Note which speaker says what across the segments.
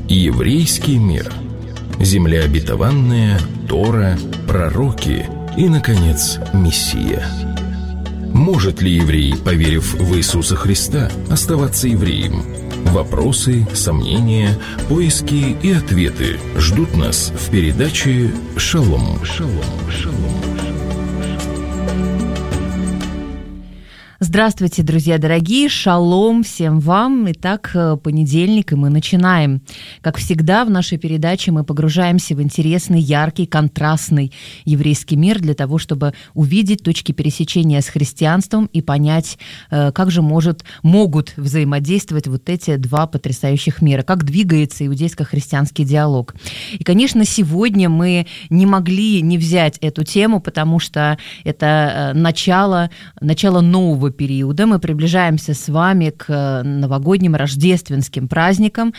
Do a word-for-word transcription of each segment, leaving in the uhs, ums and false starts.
Speaker 1: Еврейский мир. Земля обетованная, Тора, пророки и, наконец, Мессия. Может ли еврей, поверив в Иисуса Христа, оставаться евреем? Вопросы, сомнения, поиски и ответы ждут нас в передаче «Шалом». Шалом, шалом.
Speaker 2: Здравствуйте, друзья дорогие, шалом всем вам. Итак, понедельник, и мы начинаем. Как всегда, в нашей передаче мы погружаемся в интересный, яркий, контрастный еврейский мир для того, чтобы увидеть точки пересечения с христианством и понять, как же может, могут взаимодействовать вот эти два потрясающих мира, как двигается иудейско-христианский диалог. И, конечно, сегодня мы не могли не взять эту тему, потому что это начало, начало нового периода. Мы приближаемся с вами к новогодним рождественским праздникам.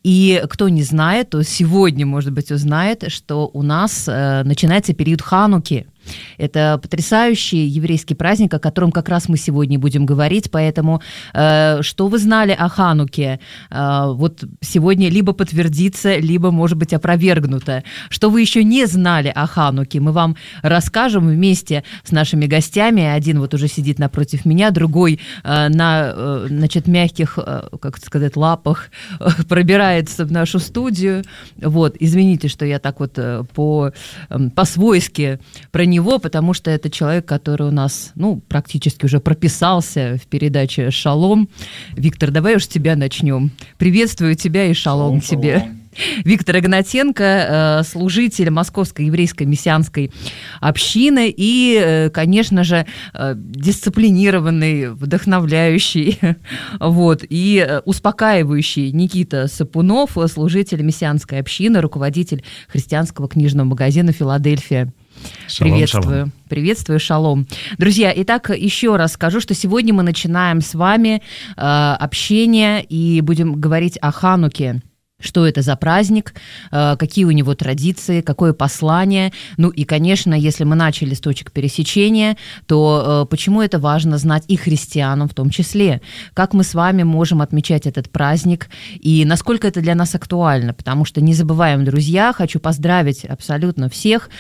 Speaker 2: И кто не знает, то сегодня, может быть, узнает, что у нас э, начинается период Хануки. Это потрясающий еврейский праздник, о котором как раз мы сегодня будем говорить, поэтому э, что вы знали о Хануке? Э, вот сегодня либо подтвердится, либо, может быть, опровергнуто. Что вы еще не знали о Хануке, мы вам расскажем вместе с нашими гостями. Один вот уже сидит напротив меня, другой э, на э, значит, мягких, э, как сказать, лапах э, пробирается в нашу студию. Вот, извините, что я так вот э, по, э, по-свойски про него, потому что это человек, который у нас, ну, практически уже прописался в передаче «Шалом». Виктор, давай уж с тебя начнем. Приветствую тебя и шалом, шалом тебе. Шалом. Виктор Игнатенко, служитель Московской еврейской мессианской общины и, конечно же, дисциплинированный, вдохновляющий, вот, и успокаивающий Никита Сапунов, служитель мессианской общины, руководитель христианского книжного магазина «Филадельфия».
Speaker 3: Шалом,
Speaker 2: Приветствую.
Speaker 3: шалом.
Speaker 2: Приветствую, шалом. Друзья, итак, еще раз скажу, что сегодня мы начинаем с вами э, общение и будем говорить о Хануке. Что это за праздник, какие у него традиции, какое послание. Ну и, конечно, если мы начали с точек пересечения, то почему это важно знать и христианам в том числе? Как мы с вами можем отмечать этот праздник и насколько это для нас актуально? Потому что не забываем, друзья, хочу поздравить абсолютно всех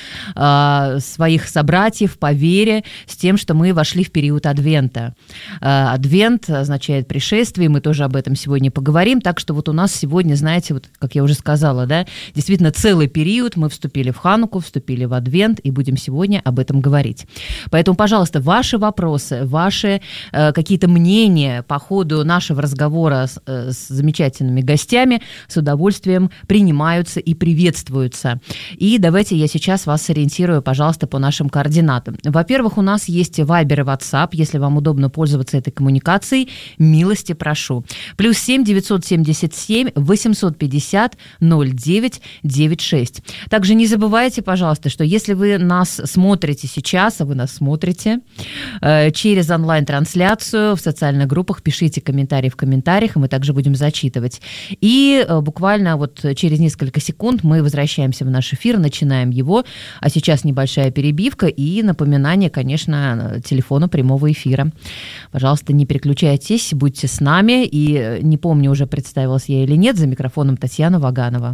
Speaker 2: своих собратьев по вере с тем, что мы вошли в период Адвента. Адвент означает пришествие, мы тоже об этом сегодня поговорим. Так что вот у нас сегодня, знаете, вот, как я уже сказала, да, действительно целый период мы вступили в Хануку, вступили в Адвент и будем сегодня об этом говорить. Поэтому, пожалуйста, ваши вопросы, ваши э, какие-то мнения по ходу нашего разговора с, э, с замечательными гостями с удовольствием принимаются и приветствуются. И давайте я сейчас вас сориентирую, пожалуйста, по нашим координатам. Во-первых, у нас есть Вайбер и WhatsApp, если вам удобно пользоваться этой коммуникацией, милости прошу. Плюс семь девятьсот семьдесят семь восемьсот пятьдесят ноль девять девяносто шесть. Также не забывайте, пожалуйста, что если вы нас смотрите сейчас, а вы нас смотрите э, через онлайн-трансляцию в социальных группах, пишите комментарии в комментариях, и мы также будем зачитывать. И э, буквально вот через несколько секунд мы возвращаемся в наш эфир, начинаем его. А сейчас небольшая перебивка и напоминание, конечно, телефона прямого эфира. Пожалуйста, не переключайтесь, будьте с нами. И не помню, уже представилась я или нет, за микрофоном Татьяна Ваганова.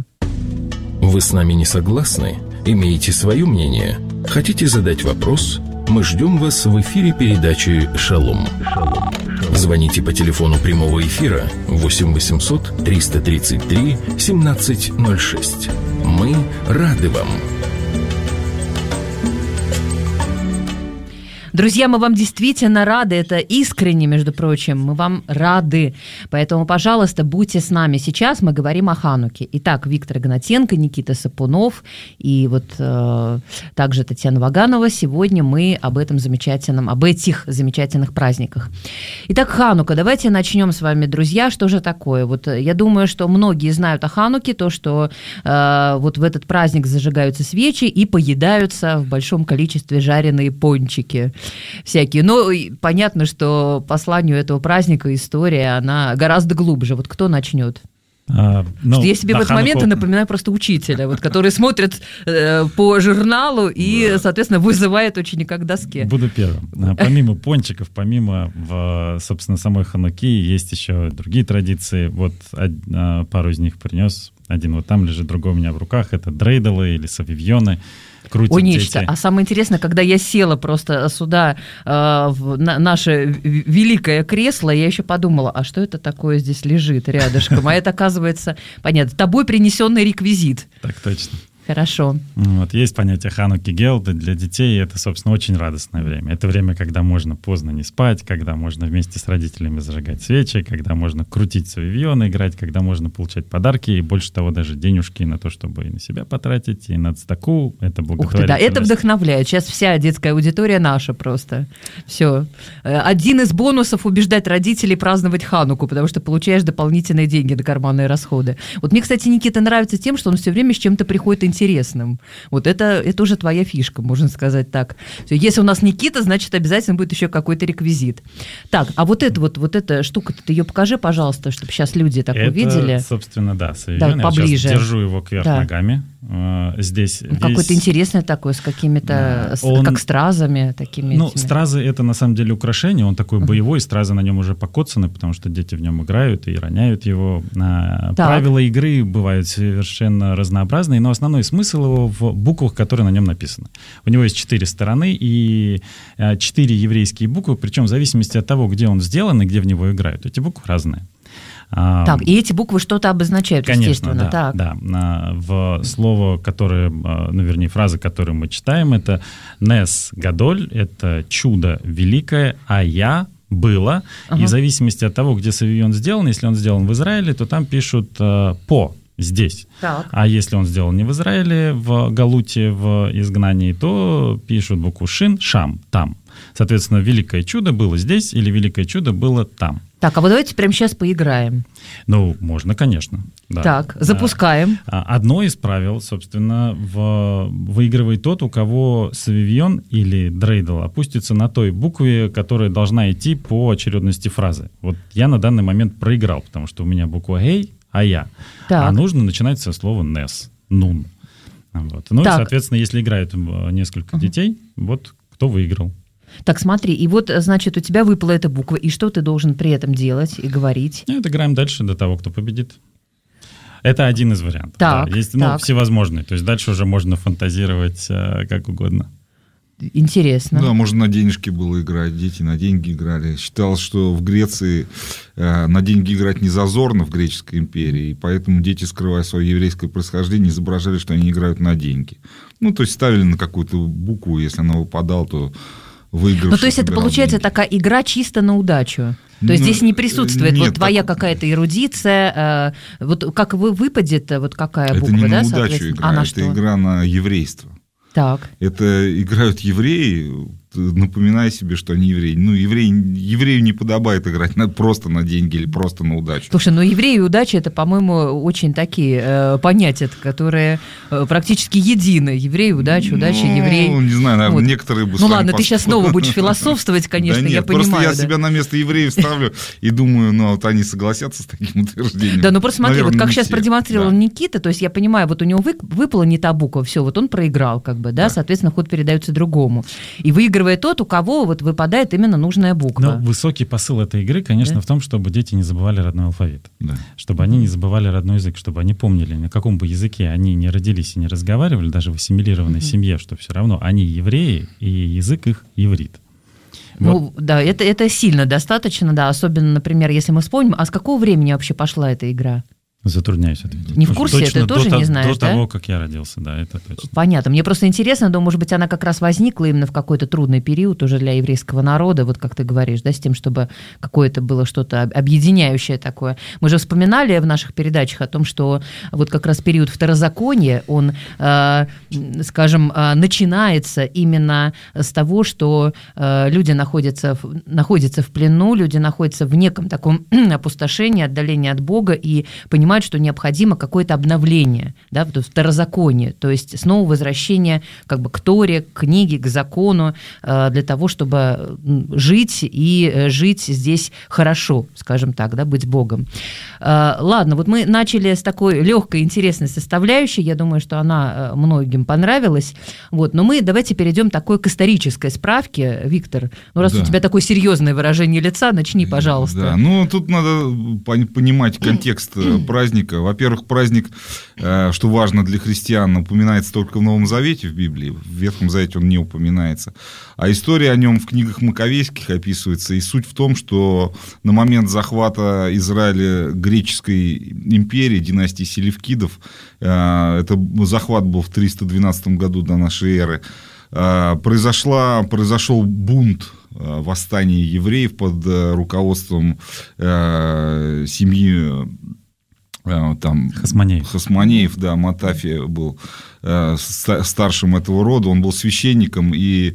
Speaker 1: Вы с нами не согласны? Имеете свое мнение? Хотите задать вопрос? Мы ждем вас в эфире передачи «Шалом». Шалом. Звоните по телефону прямого эфира восемь восемьсот триста тридцать три семнадцать ноль шесть. Мы рады вам.
Speaker 2: Друзья, мы вам действительно рады, это искренне, между прочим, мы вам рады. Поэтому, пожалуйста, будьте с нами. Сейчас мы говорим о Хануке. Итак, Виктор Игнатенко, Никита Сапунов и вот э, также Татьяна Ваганова. Сегодня мы об этом замечательном, об этих замечательных праздниках. Итак, Ханука. Давайте начнем с вами, друзья. Что же такое? Вот я думаю, что многие знают о Хануке, то, что э, вот в этот праздник зажигаются свечи и поедаются в большом количестве жареные пончики всякие. Но понятно, что посланию этого праздника история, она гораздо глубже. Вот кто начнет? А, ну, я себе в этот Хануку... момент напоминаю просто учителя, вот, который смотрит э, по журналу и, да. соответственно, вызывает ученика к доске.
Speaker 3: Буду первым. Помимо пончиков, помимо, в, собственно, самой Хануки, есть еще другие традиции. Вот пару из них принес. Один вот там лежит, другой у меня в руках. Это дрейделы или совивьоны. Крутят
Speaker 2: О, нечто.
Speaker 3: дети.
Speaker 2: А самое интересное, когда я села просто сюда, э, в на, наше великое кресло, я еще подумала, а что это такое здесь лежит рядышком? А это, оказывается, понятно, тобой принесенный реквизит.
Speaker 3: Так точно.
Speaker 2: Хорошо.
Speaker 3: Вот, есть понятие Хануки Гелды для детей, это, собственно, очень радостное время. Это время, когда можно поздно не спать, когда можно вместе с родителями зажигать свечи, когда можно крутить совивьоны, играть, когда можно получать подарки, и больше того, даже денежки на то, чтобы и на себя потратить, и на цдаку. Это благотворительность.
Speaker 2: Ух ты, да, это вдохновляет. Сейчас вся детская аудитория наша просто. Все. Один из бонусов — убеждать родителей праздновать Хануку, потому что получаешь дополнительные деньги на карманные расходы. Вот мне, кстати, Никита нравится тем, что он все время с чем-то приходит интересным. интересным. Вот это, это уже твоя фишка, можно сказать так. Если у нас Никита, значит, обязательно будет еще какой-то реквизит. Так, а вот эта вот, вот эта штука, ты ее покажи, пожалуйста, чтобы сейчас люди так
Speaker 3: это,
Speaker 2: увидели.
Speaker 3: собственно, да, совивьон.
Speaker 2: Да, поближе.
Speaker 3: Я сейчас держу его кверх
Speaker 2: да.
Speaker 3: ногами. Здесь
Speaker 2: ну,
Speaker 3: весь...
Speaker 2: Какой-то интересный такой, с какими-то,
Speaker 3: он...
Speaker 2: как стразами такими.
Speaker 3: Ну,
Speaker 2: этими.
Speaker 3: стразы — это на самом деле украшение, он такой боевой, стразы на нем уже покоцаны, потому что дети в нем играют и роняют его. Так. Правила игры бывают совершенно разнообразные, но основной смысл его в буквах, которые на нем написаны. У него есть четыре стороны и четыре еврейские буквы, причем в зависимости от того, где он сделан и где в него играют. Эти буквы разные.
Speaker 2: Так, и эти буквы что-то обозначают,
Speaker 3: конечно,
Speaker 2: естественно.
Speaker 3: Да,
Speaker 2: так.
Speaker 3: да. В слово, которое, ну, вернее, фраза, которую мы читаем, это «нес гадоль», это «чудо великое», «а я» было. Ага. И в зависимости от того, где совивьон сделан, если он сделан в Израиле, то там пишут э, «по». Здесь.
Speaker 2: Так.
Speaker 3: А если он сделан не в Израиле, в Галуте, в изгнании, то пишут букву «шин», «шам», «там». Соответственно, великое чудо было здесь или великое чудо было там.
Speaker 2: Так, а вот давайте прямо сейчас поиграем.
Speaker 3: Ну, можно, конечно. Да.
Speaker 2: Так, запускаем.
Speaker 3: Одно из правил, собственно, в... выигрывает тот, у кого совивьон или дрейдл опустится на той букве, которая должна идти по очередности фразы. Вот я на данный момент проиграл, потому что у меня буква «гей», а я. Так. А нужно начинать со слова «нес», «нун». Вот. Ну так. И, соответственно, если играют несколько uh-huh. детей, вот кто выиграл.
Speaker 2: Так, смотри, и вот, значит, у тебя выпала эта буква, и что ты должен при этом делать и говорить?
Speaker 3: Нет, играем дальше до того, кто победит. Это один из вариантов.
Speaker 2: Так,
Speaker 3: да. Есть,
Speaker 2: так.
Speaker 3: ну, всевозможные, то есть дальше уже можно фантазировать э, как угодно.
Speaker 2: Интересно.
Speaker 4: Да, можно на денежки было играть, дети на деньги играли. Считалось, что в Греции э, на деньги играть не зазорно в греческой империи, и поэтому дети, скрывая свое еврейское происхождение, изображали, что они играют на деньги. Ну, то есть ставили на какую-то букву, если она выпадала, то выигравший.
Speaker 2: Ну, то есть это получается деньги. Такая игра чисто на удачу. То есть ну, здесь не присутствует нет, вот твоя так... какая-то эрудиция, э, вот как вы выпадет, вот какая
Speaker 4: это
Speaker 2: буква,
Speaker 4: не
Speaker 2: да,
Speaker 4: на удачу игра,
Speaker 2: а на
Speaker 4: это
Speaker 2: что?
Speaker 4: игра на еврейство.
Speaker 2: Так.
Speaker 4: Это играют евреи, напоминая себе, что они евреи. Ну, евреи, еврею не подобает играть на, просто на деньги или просто на удачу.
Speaker 2: Слушай, ну евреи и удача — это, по-моему, очень такие э, понятия, которые э, практически едины. Евреи, удача, удача,
Speaker 4: ну,
Speaker 2: еврей.
Speaker 4: Ну, не знаю, наверное, вот. Некоторые бы...
Speaker 2: Ну ладно, ты сейчас снова будешь философствовать, конечно,
Speaker 4: да нет,
Speaker 2: я понимаю.
Speaker 4: Просто я
Speaker 2: да.
Speaker 4: себя на место евреев ставлю и думаю, ну вот они согласятся с таким утверждением.
Speaker 2: Да, ну просто смотри,
Speaker 4: наверное,
Speaker 2: вот как сейчас
Speaker 4: все.
Speaker 2: продемонстрировал
Speaker 4: да.
Speaker 2: Никита, то есть я понимаю, вот у него вы, выпала не та буква, все, вот он проиграл, как бы, да, да, соответственно, ход передается другому. И выигрывает тот, у кого вот выпадает именно нужная буква.
Speaker 3: Но высокий посыл этой игры, конечно, да? в том, чтобы дети не забывали родной алфавит. Да. Чтобы они не забывали родной язык, чтобы они помнили, на каком бы языке они не родились и не разговаривали, даже в ассимилированной mm-hmm. семье, что все равно они евреи, и язык их иврит.
Speaker 2: Ну,
Speaker 3: вот.
Speaker 2: да, это, это сильно достаточно, да, особенно, например, если мы вспомним, а с какого времени вообще пошла эта игра?
Speaker 3: Затрудняюсь ответить.
Speaker 2: Не в курсе,
Speaker 3: точно,
Speaker 2: ты тоже
Speaker 3: до,
Speaker 2: не знаешь,
Speaker 3: до
Speaker 2: да?
Speaker 3: До того, как я родился, да, это точно.
Speaker 2: Понятно. Мне просто интересно, думаю, может быть, она как раз возникла именно в какой-то трудный период уже для еврейского народа, вот как ты говоришь, да, с тем, чтобы какое-то было что-то объединяющее такое. Мы же вспоминали в наших передачах о том, что вот как раз период второзакония, он, э, скажем, э, начинается именно с того, что э, люди находятся в, находятся в плену, люди находятся в неком таком опустошении, отдалении от Бога и понимают, что необходимо какое-то обновление, да, второзаконие, то есть снова возвращение как бы к Торе, к книге, к закону, э, для того, чтобы жить и э, жить здесь хорошо, скажем так, да, быть Богом. Э, ладно, вот мы начали с такой легкой, интересной составляющей, я думаю, что она многим понравилась, вот, но мы давайте перейдем такой к исторической справке. Виктор, ну раз да. у тебя такое серьезное выражение лица, начни, пожалуйста.
Speaker 4: Да, ну тут надо понимать контекст правил праздника. Во-первых, праздник, что важно для христиан, упоминается только в Новом Завете в Библии, в Ветхом Завете он не упоминается. А история о нем в книгах Маковейских описывается. И суть в том, что на момент захвата Израиля греческой империи, династии Селевкидов, это захват был в триста двенадцатом году до нашей эры, произошла, произошел бунт, восстание евреев под руководством семьи там,
Speaker 3: Хасмонеев.
Speaker 4: Хасмонеев, да, Матафия был старшим этого рода, он был священником, и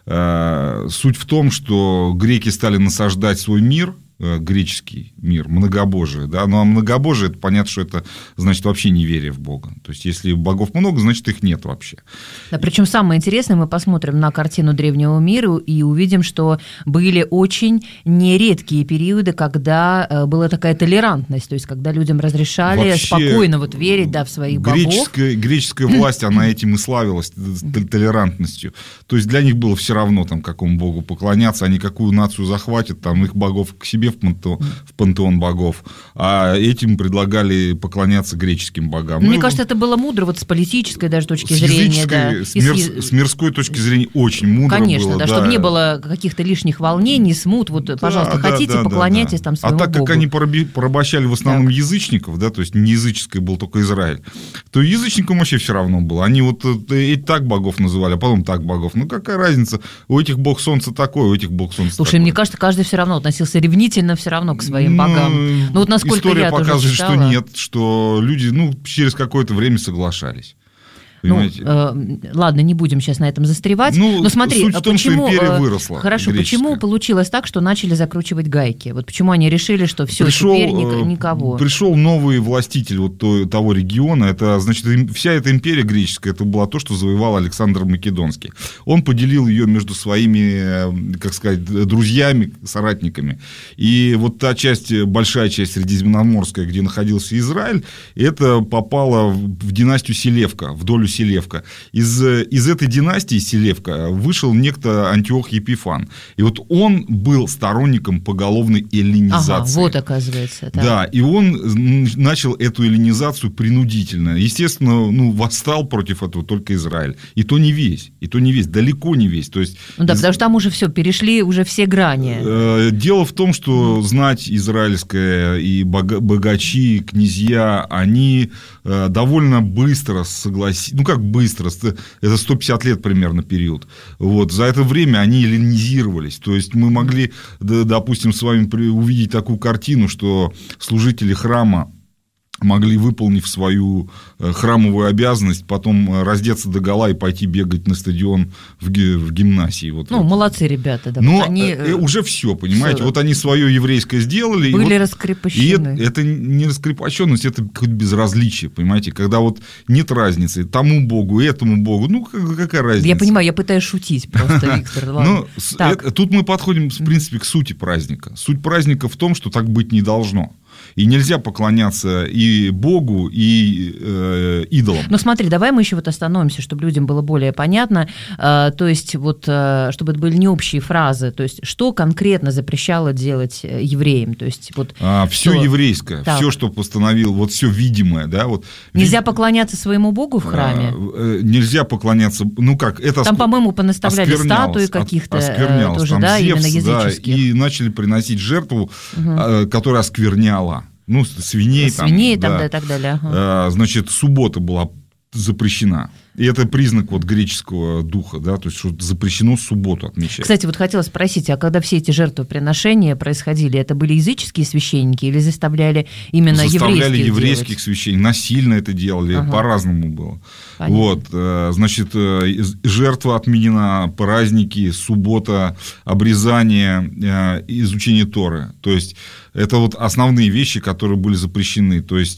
Speaker 4: суть в том, что греки стали насаждать свой мир, греческий мир, многобожие, да, ну а многобожие, это понятно, что это значит вообще неверие в Бога, то есть если богов много, значит их нет вообще.
Speaker 2: Да, причем самое интересное, мы посмотрим на картину древнего мира и увидим, что были очень нередкие периоды, когда была такая толерантность, то есть когда людям разрешали вообще спокойно вот верить, да, в своих
Speaker 4: греческая,
Speaker 2: богов.
Speaker 4: Греческая власть, она этим и славилась, толерантностью, то есть для них было все равно, там, какому богу поклоняться, они какую нацию захватят, там, их богов к себе в пантеон, в пантеон богов, а этим предлагали поклоняться греческим богам.
Speaker 2: Мне
Speaker 4: ну,
Speaker 2: кажется, это было мудро вот с политической даже точки
Speaker 4: с
Speaker 2: зрения. Да.
Speaker 4: С, мир, с мирской точки зрения очень мудро
Speaker 2: Конечно,
Speaker 4: было.
Speaker 2: да,
Speaker 4: да,
Speaker 2: чтобы не было каких-то лишних волнений, смут, вот, да, пожалуйста, да, хотите, да, поклоняйтесь да, да. там своему
Speaker 4: богу. А так
Speaker 2: богу.
Speaker 4: как они порабощали в основном так. язычников, да, то есть не языческий был только Израиль, то язычникам вообще все равно было. Они вот и так богов называли, а потом так богов. Ну какая разница? У этих бог солнца такой, у этих бог солнца
Speaker 2: Слушай,
Speaker 4: такой.
Speaker 2: мне кажется, каждый все равно относился ревнительно все равно к своим богам. Ну, ну вот насколько
Speaker 4: история
Speaker 2: я
Speaker 4: показывает,
Speaker 2: тоже читала,
Speaker 4: что нет, что люди, ну, через какое-то время соглашались.
Speaker 2: Ну, э, ладно, не будем сейчас на этом застревать. Ну, но смотри,
Speaker 4: суть в том,
Speaker 2: почему,
Speaker 4: что империя выросла.
Speaker 2: Хорошо,
Speaker 4: греческая.
Speaker 2: Почему получилось так, что начали закручивать гайки? Вот почему они решили, что все,
Speaker 4: пришел,
Speaker 2: теперь никого?
Speaker 4: Пришел новый властитель вот того региона. Это, значит, вся эта империя греческая, это было то, что завоевал Александр Македонский. Он поделил ее между своими, как сказать, друзьями, соратниками. И вот та часть, большая часть Средиземноморская, где находился Израиль, это попало в династию Селевка, в долю Селевка. Из, из этой династии Селевка вышел некто Антиох Епифан. И вот он был сторонником поголовной эллинизации.
Speaker 2: Ага, вот оказывается. Так.
Speaker 4: Да, и он начал эту эллинизацию принудительно. Естественно, ну, восстал против этого только Израиль. И то не весь, и то не весь, далеко не весь. То есть,
Speaker 2: ну да, потому что там уже все, перешли уже все грани.
Speaker 4: Дело в том, что знать израильская и богачи, князья, они довольно быстро согласились. Ну, как быстро, это сто пятьдесят лет примерно период. Вот. За это время они эллинизировались. То есть мы могли, допустим, с вами увидеть такую картину, что служители храма могли, выполнив свою храмовую обязанность, потом раздеться догола и пойти бегать на стадион в, в гимнасии. Вот
Speaker 2: ну,
Speaker 4: это.
Speaker 2: Молодцы ребята. Да,
Speaker 4: но
Speaker 2: они...
Speaker 4: уже все, понимаете,
Speaker 2: все.
Speaker 4: Вот они свое еврейское сделали.
Speaker 2: Были
Speaker 4: и вот,
Speaker 2: раскрепощены.
Speaker 4: И это, это не раскрепощенность, это какое-то безразличие, понимаете, когда вот нет разницы тому богу, этому богу, ну какая разница?
Speaker 2: Я понимаю, я пытаюсь шутить просто, Виктор. Ладно.
Speaker 4: Ну, тут мы подходим, в принципе, к сути праздника. Суть праздника в том, что так быть не должно. И нельзя поклоняться и Богу, и э, идолам.
Speaker 2: Ну смотри, давай мы еще вот остановимся, чтобы людям было более понятно. Э, то есть вот, э, чтобы это были не общие фразы. То есть что конкретно запрещало делать евреям? То есть вот
Speaker 4: а, все
Speaker 2: что...
Speaker 4: еврейское, так. Все, что постановил, вот все видимое, да, вот.
Speaker 2: Нельзя поклоняться своему Богу в храме?
Speaker 4: А, нельзя поклоняться, ну как это.
Speaker 2: Там, по-моему, понаставляли статуи каких-то
Speaker 4: осквернялось,
Speaker 2: тоже,
Speaker 4: там
Speaker 2: да,
Speaker 4: Зевс,
Speaker 2: именно языческих.
Speaker 4: Да, и начали приносить жертву,
Speaker 2: угу.
Speaker 4: которая оскверняла. Ну, свиней,
Speaker 2: свиней
Speaker 4: там,
Speaker 2: там,
Speaker 4: да.
Speaker 2: да, и так далее. Ага.
Speaker 4: А, значит, суббота была запрещена. И это признак вот греческого духа, да, то есть что запрещено субботу отмечать.
Speaker 2: Кстати, вот хотела спросить, а когда все эти жертвоприношения происходили, это были языческие священники или заставляли именно
Speaker 4: заставляли
Speaker 2: еврейских
Speaker 4: Заставляли еврейских
Speaker 2: делать?
Speaker 4: Насильно насильно это делали, ага. По-разному было. Понятно. Вот, значит, жертва отменена, праздники, суббота, обрезание, изучение Торы. То есть это вот основные вещи, которые были запрещены. То есть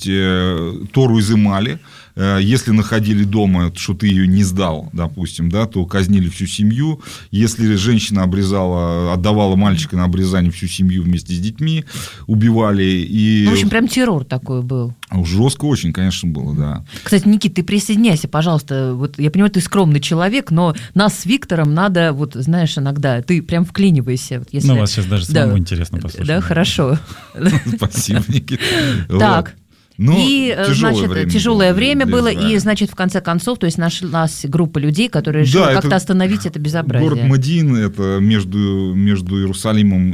Speaker 4: Тору изымали. Если находили дома, что ты ее не сдал, допустим, да, то казнили всю семью. Если женщина обрезала, отдавала мальчика на обрезание, всю семью вместе с детьми убивали. И...
Speaker 2: Ну, в общем, прям террор такой был.
Speaker 4: Жестко очень, конечно, было, да.
Speaker 2: Кстати, Никит, ты присоединяйся, пожалуйста. Вот я понимаю, ты скромный человек, но нас с Виктором надо, вот знаешь, иногда ты прям вклинивайся. Вот если...
Speaker 3: Ну, вас сейчас даже самому
Speaker 2: да.
Speaker 3: интересно послушать.
Speaker 2: Да, хорошо.
Speaker 4: Спасибо, Никита.
Speaker 2: Так.
Speaker 4: Но
Speaker 2: и,
Speaker 4: тяжелое
Speaker 2: значит,
Speaker 4: время
Speaker 2: тяжелое
Speaker 4: было
Speaker 2: время было,
Speaker 4: Израиля.
Speaker 2: и, значит, в конце концов, то есть нашлась группа людей, которые решили
Speaker 4: Да,
Speaker 2: как-то
Speaker 4: это
Speaker 2: остановить это безобразие.
Speaker 4: Город Мадин, это между, между Иерусалимом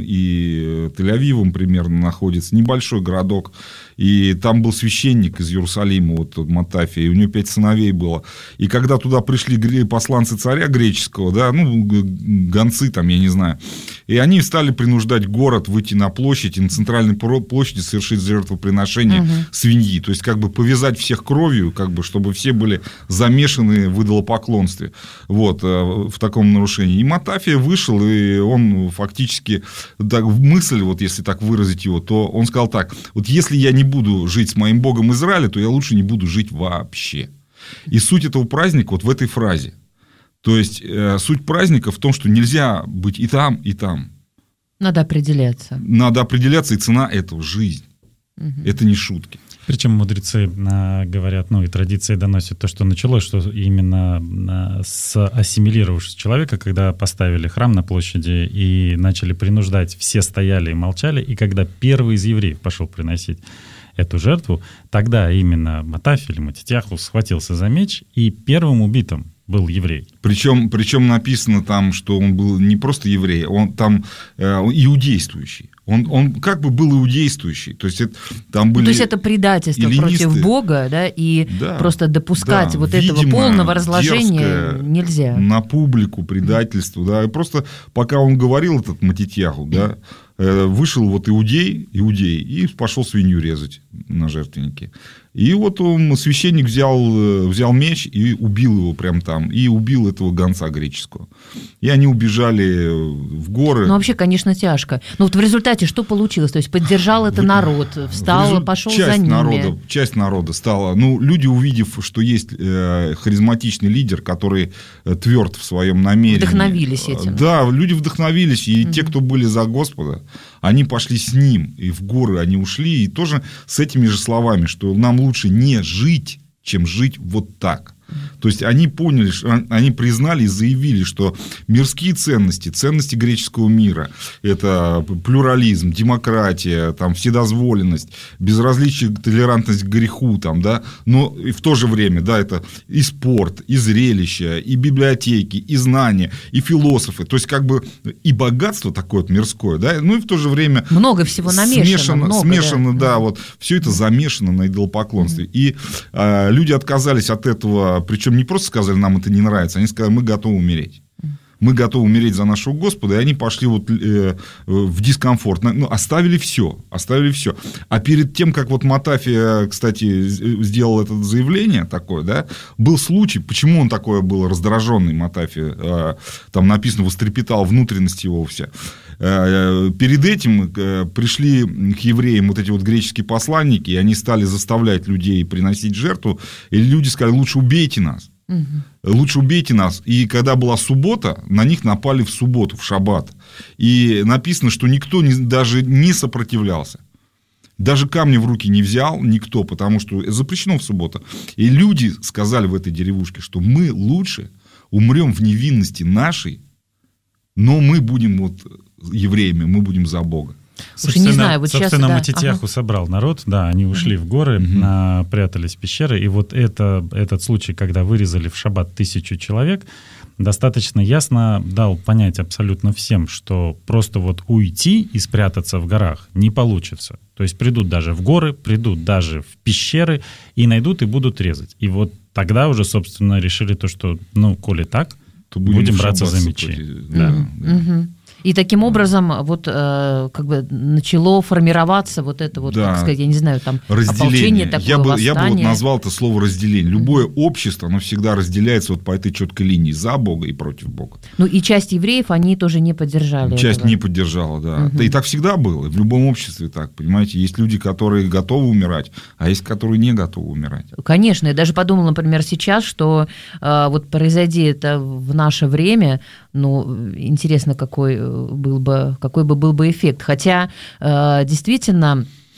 Speaker 4: и Тель-Авивом примерно находится, небольшой городок. И там был священник из Иерусалима, вот Матафия, и у него пять сыновей было. И когда туда пришли посланцы царя греческого, да, ну, гонцы там, я не знаю, и они стали принуждать город выйти на площадь, и на центральной площади совершить жертвоприношение угу. свиньи. То есть, как бы повязать всех кровью, как бы, чтобы все были замешаны в идолопоклонстве. Вот, в таком нарушении. И Матафия вышел, и он фактически, так, мысль, вот если так выразить его, то он сказал так: вот если я не буду жить с моим Богом Израиля, то я лучше не буду жить вообще. И суть этого праздника вот в этой фразе. То есть, э, суть праздника в том, что нельзя быть и там, и там.
Speaker 2: Надо определяться.
Speaker 4: Надо определяться, и цена этого — жизнь. Угу. Это не шутки.
Speaker 3: Причем мудрецы а, говорят, ну и традиции доносят то, что началось, что именно а, с ассимилировавшего человека, когда поставили храм на площади и начали принуждать, все стояли и молчали, и когда первый из евреев пошел приносить эту жертву, тогда именно Матафия или Матитьяху схватился за меч, и первым убитым был еврей.
Speaker 4: Причем, причем написано там, что он был не просто еврей, он там э, иудействующий. Он, он как бы был иудействующий. То есть, это, там были
Speaker 2: то есть это предательство
Speaker 4: эллинисты.
Speaker 2: Против Бога, да, и
Speaker 4: да,
Speaker 2: просто допускать
Speaker 4: да,
Speaker 2: вот
Speaker 4: видимо,
Speaker 2: этого полного разложения нельзя.
Speaker 4: На публику предательство. Да. И просто пока он говорил, этот Матитьяху, да, вышел вот иудей, иудей и пошел свинью резать на жертвеннике. И вот он, священник взял, взял меч и убил его прямо там. И убил этого гонца греческого. И они убежали в горы.
Speaker 2: Ну, вообще, конечно, тяжко. Но вот в результате что получилось? То есть, поддержал это народ, встал, результ... пошел
Speaker 4: часть
Speaker 2: за ними.
Speaker 4: Народа, часть народа стала... Ну, люди, увидев, что есть э, харизматичный лидер, который э, тверд в своем намерении.
Speaker 2: Вдохновились этим.
Speaker 4: Да, люди вдохновились. И угу. те, кто были за Господа, они пошли с ним. И в горы они ушли. И тоже с этими же словами, что нам лучше не жить, чем жить вот так. То есть они поняли, они признали и заявили, что мирские ценности, ценности греческого мира — это плюрализм, демократия, там, вседозволенность, безразличие, толерантность к греху, там, да, но и в то же время, да, это и спорт, и зрелище, и библиотеки, и знания, и философы, то есть как бы и богатство такое вот мирское, да, ну и в то же время
Speaker 2: много всего намешано,
Speaker 4: смешано,
Speaker 2: много,
Speaker 4: смешано, да,
Speaker 2: да,
Speaker 4: вот все это замешано на идолопоклонстве, mm-hmm. и а, люди отказались от этого. Причем не просто сказали, нам это не нравится, они сказали, мы готовы умереть. Мы готовы умереть за нашего Господа, и они пошли вот, э, в дискомфорт. Ну, оставили все, оставили все. А перед тем, как вот Матафия, кстати, сделал это заявление такое, да, был случай, почему он такой был раздраженный, Матафия, э, там написано, вострепетал внутренность его вся. Э, перед этим э, пришли к евреям вот эти вот греческие посланники, и они стали заставлять людей приносить жертву, и люди сказали, лучше убейте нас. Угу. Лучше убейте нас. И когда была суббота, на них напали в субботу, в шаббат. И написано, что никто не, даже не сопротивлялся. Даже камни в руки не взял никто, потому что запрещено в субботу. И люди сказали в этой деревушке, что мы лучше умрем в невинности нашей, но мы будем вот евреями, мы будем за Бога.
Speaker 3: Собственно,
Speaker 2: не знаю, вот
Speaker 3: собственно
Speaker 2: сейчас,
Speaker 3: Матитьяху
Speaker 2: да,
Speaker 3: собрал народ, да, они ушли uh-huh. в горы, uh-huh. прятались в пещеры, и вот это, этот случай, когда вырезали в шаббат тысячу человек, достаточно ясно дал понять абсолютно всем, что просто вот уйти и спрятаться в горах не получится. То есть придут даже в горы, придут даже в пещеры, и найдут, и будут резать. И вот тогда уже, собственно, решили то, что, ну, коли так, то будем, будем браться за мечи.
Speaker 2: Против... Да. Mm-hmm. Да. Mm-hmm. И таким образом вот э, как бы начало формироваться вот это вот, да. как сказать, я не знаю, там ополчение такое,
Speaker 4: я бы,
Speaker 2: восстание.
Speaker 4: Я бы вот назвал это слово разделение. Любое mm-hmm. общество, оно всегда разделяется вот по этой четкой линии за Бога и против Бога.
Speaker 2: Ну и часть евреев, они тоже не поддержали
Speaker 4: Часть этого. не поддержала, да. Mm-hmm. И так всегда было. В любом обществе так, понимаете. Есть люди, которые готовы умирать, а есть, которые не готовы умирать.
Speaker 2: Конечно. Я даже подумала, например, сейчас, что э, вот произойди это в наше время, ну, интересно, какой был бы, какой бы был бы эффект. Хотя, э, действительно,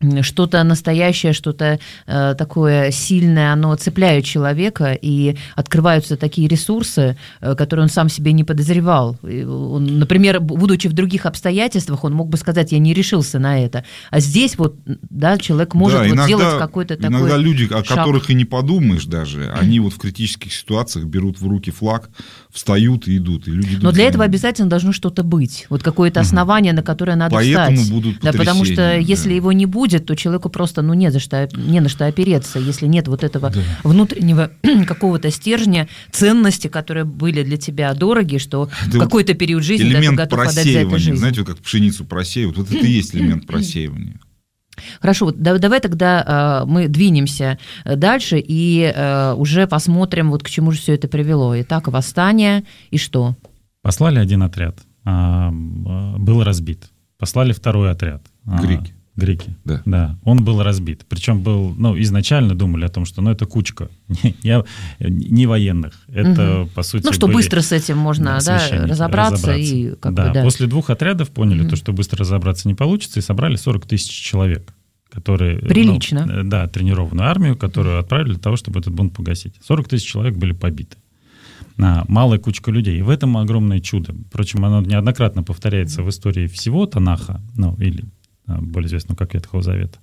Speaker 2: что-то настоящее, что-то э, такое сильное, оно цепляет человека, и открываются такие ресурсы, э, которые он сам себе не подозревал. И он, например, будучи в других обстоятельствах, он мог бы сказать, я не решился на это. А здесь вот, да, человек может
Speaker 4: да,
Speaker 2: вот
Speaker 4: иногда,
Speaker 2: сделать какой-то такой
Speaker 4: иногда люди, о
Speaker 2: шаг.
Speaker 4: которых и не подумаешь даже, они вот в критических ситуациях берут в руки флаг, встают и идут. И люди идут.
Speaker 2: Но для этого обязательно должно что-то быть, вот какое-то основание, угу. на которое надо
Speaker 4: Поэтому
Speaker 2: встать.
Speaker 4: Будут
Speaker 2: да, потому что
Speaker 4: да.
Speaker 2: если его не будет, то человеку просто ну, не, за что, не на что опереться, если нет вот этого
Speaker 4: да.
Speaker 2: внутреннего какого-то стержня, ценности, которые были для тебя дороги, что да в какой-то вот период жизни ты готов отдать за это жизнь.
Speaker 4: Знаете, вот как пшеницу просеивают, вот это и есть элемент просеивания.
Speaker 2: Хорошо, вот давай тогда э, мы двинемся дальше и э, уже посмотрим, вот к чему же все это привело. Итак, восстание и что?
Speaker 3: Послали один отряд, а, был разбит. Послали второй отряд.
Speaker 4: Греки.
Speaker 3: Греки,
Speaker 4: да.
Speaker 3: да. Он был разбит. Причем был, ну, изначально думали о том, что, ну, это кучка я, не военных. Это, угу. по сути,
Speaker 2: ну, что
Speaker 3: были,
Speaker 2: быстро с этим можно да, разобраться. разобраться. И, как
Speaker 3: да.
Speaker 2: бы, да.
Speaker 3: После двух отрядов поняли, угу. то, что быстро разобраться не получится, и собрали сорок тысяч человек, которые...
Speaker 2: Прилично.
Speaker 3: Ну, да, тренированную армию, которую отправили для того, чтобы этот бунт погасить. сорок тысяч человек были побиты. А, малая кучка людей. И в этом огромное чудо. Впрочем, оно неоднократно повторяется в истории всего Танаха, ну, или более известного как Ветхого Завета.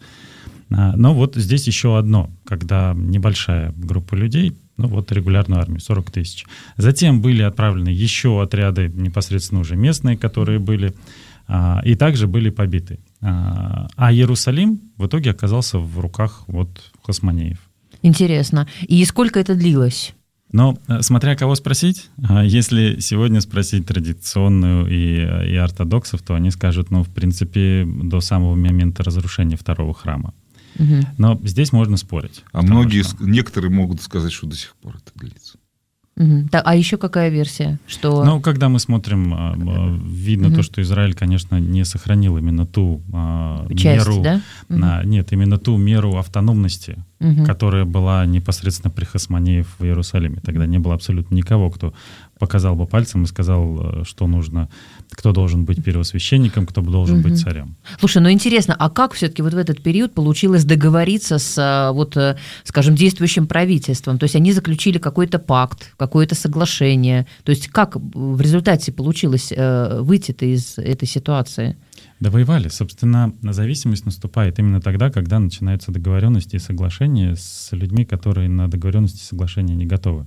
Speaker 3: Но вот здесь еще одно, когда небольшая группа людей, ну вот регулярную армию, сорок тысяч. Затем были отправлены еще отряды непосредственно уже местные, которые были, и также были побиты. А Иерусалим в итоге оказался в руках вот хасмонеев.
Speaker 2: Интересно. И сколько это длилось?
Speaker 3: Но смотря кого спросить, если сегодня спросить традиционную и, и ортодоксов, то они скажут, ну, в принципе, до самого момента разрушения второго храма. Угу. Но здесь можно спорить.
Speaker 4: А многие, что... некоторые могут сказать, что до сих пор это длится.
Speaker 2: Угу. Да, а еще какая версия? Что...
Speaker 3: Ну, когда мы смотрим, видно угу. то, что Израиль, конечно, не сохранил именно ту
Speaker 2: Часть,
Speaker 3: меру...
Speaker 2: Да?
Speaker 3: Угу. Нет, именно ту меру автономности, угу. которая была непосредственно при хасмонеев в Иерусалиме. Тогда не было абсолютно никого, кто показал бы пальцем и сказал, что нужно, кто должен быть первосвященником, кто должен угу. быть царем.
Speaker 2: Слушай, ну интересно, а как все-таки вот в этот период получилось договориться с, вот, скажем, действующим правительством? То есть они заключили какой-то пакт, какое-то соглашение. То есть как в результате получилось выйти-то из этой ситуации?
Speaker 3: Да воевали. Собственно, зависимость наступает именно тогда, когда начинаются договоренности и соглашения с людьми, которые на договоренности и соглашения не готовы.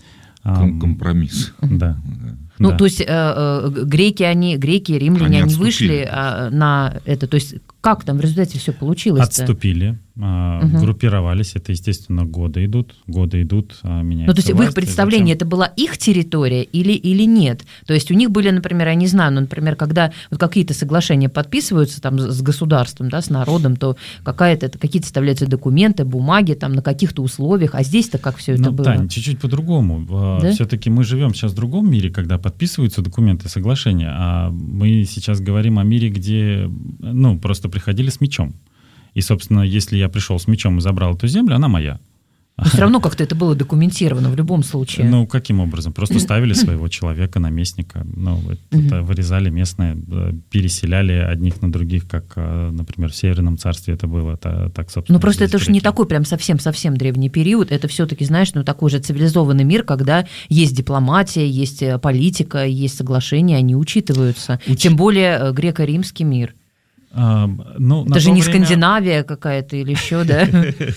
Speaker 4: Компромисс.
Speaker 3: Да.
Speaker 2: Ну,
Speaker 3: да.
Speaker 2: то есть э, э, греки, они, греки, римляне, они, они вышли э, на это. То есть как там в результате все получилось-то?
Speaker 3: Отступили, э, угу. группировались. Это, естественно, годы идут, годы идут, э, меняются.
Speaker 2: Ну, то есть
Speaker 3: власти,
Speaker 2: в их представлении
Speaker 3: затем...
Speaker 2: это была их территория или, или нет? То есть у них были, например, я не знаю, ну, например, когда вот какие-то соглашения подписываются там с государством, да, с народом, то какая-то, какие-то составляются документы, бумаги там на каких-то условиях. А здесь-то как все это
Speaker 3: ну,
Speaker 2: было?
Speaker 3: Тань, чуть-чуть по-другому. Да? Все-таки мы живем сейчас в другом мире, когда подписываются документы, соглашения, а мы сейчас говорим о мире, где, ну, просто приходили с мечом. И, собственно, если я пришел с мечом и забрал эту землю, она моя.
Speaker 2: Но все равно как-то это было документировано в любом случае.
Speaker 3: Ну, каким образом? Просто ставили своего человека, наместника, ну, это вырезали местные, переселяли одних на других, как, например, в Северном царстве это было. Это, так, собственно,
Speaker 2: ну, просто это же не такой прям совсем-совсем древний период. Это все-таки, знаешь, ну, такой же цивилизованный мир, когда есть дипломатия, есть политика, есть соглашения, они учитываются. Уч... Тем более греко-римский мир.
Speaker 3: А, ну,
Speaker 2: это же не
Speaker 3: время...
Speaker 2: Скандинавия какая-то или еще, да?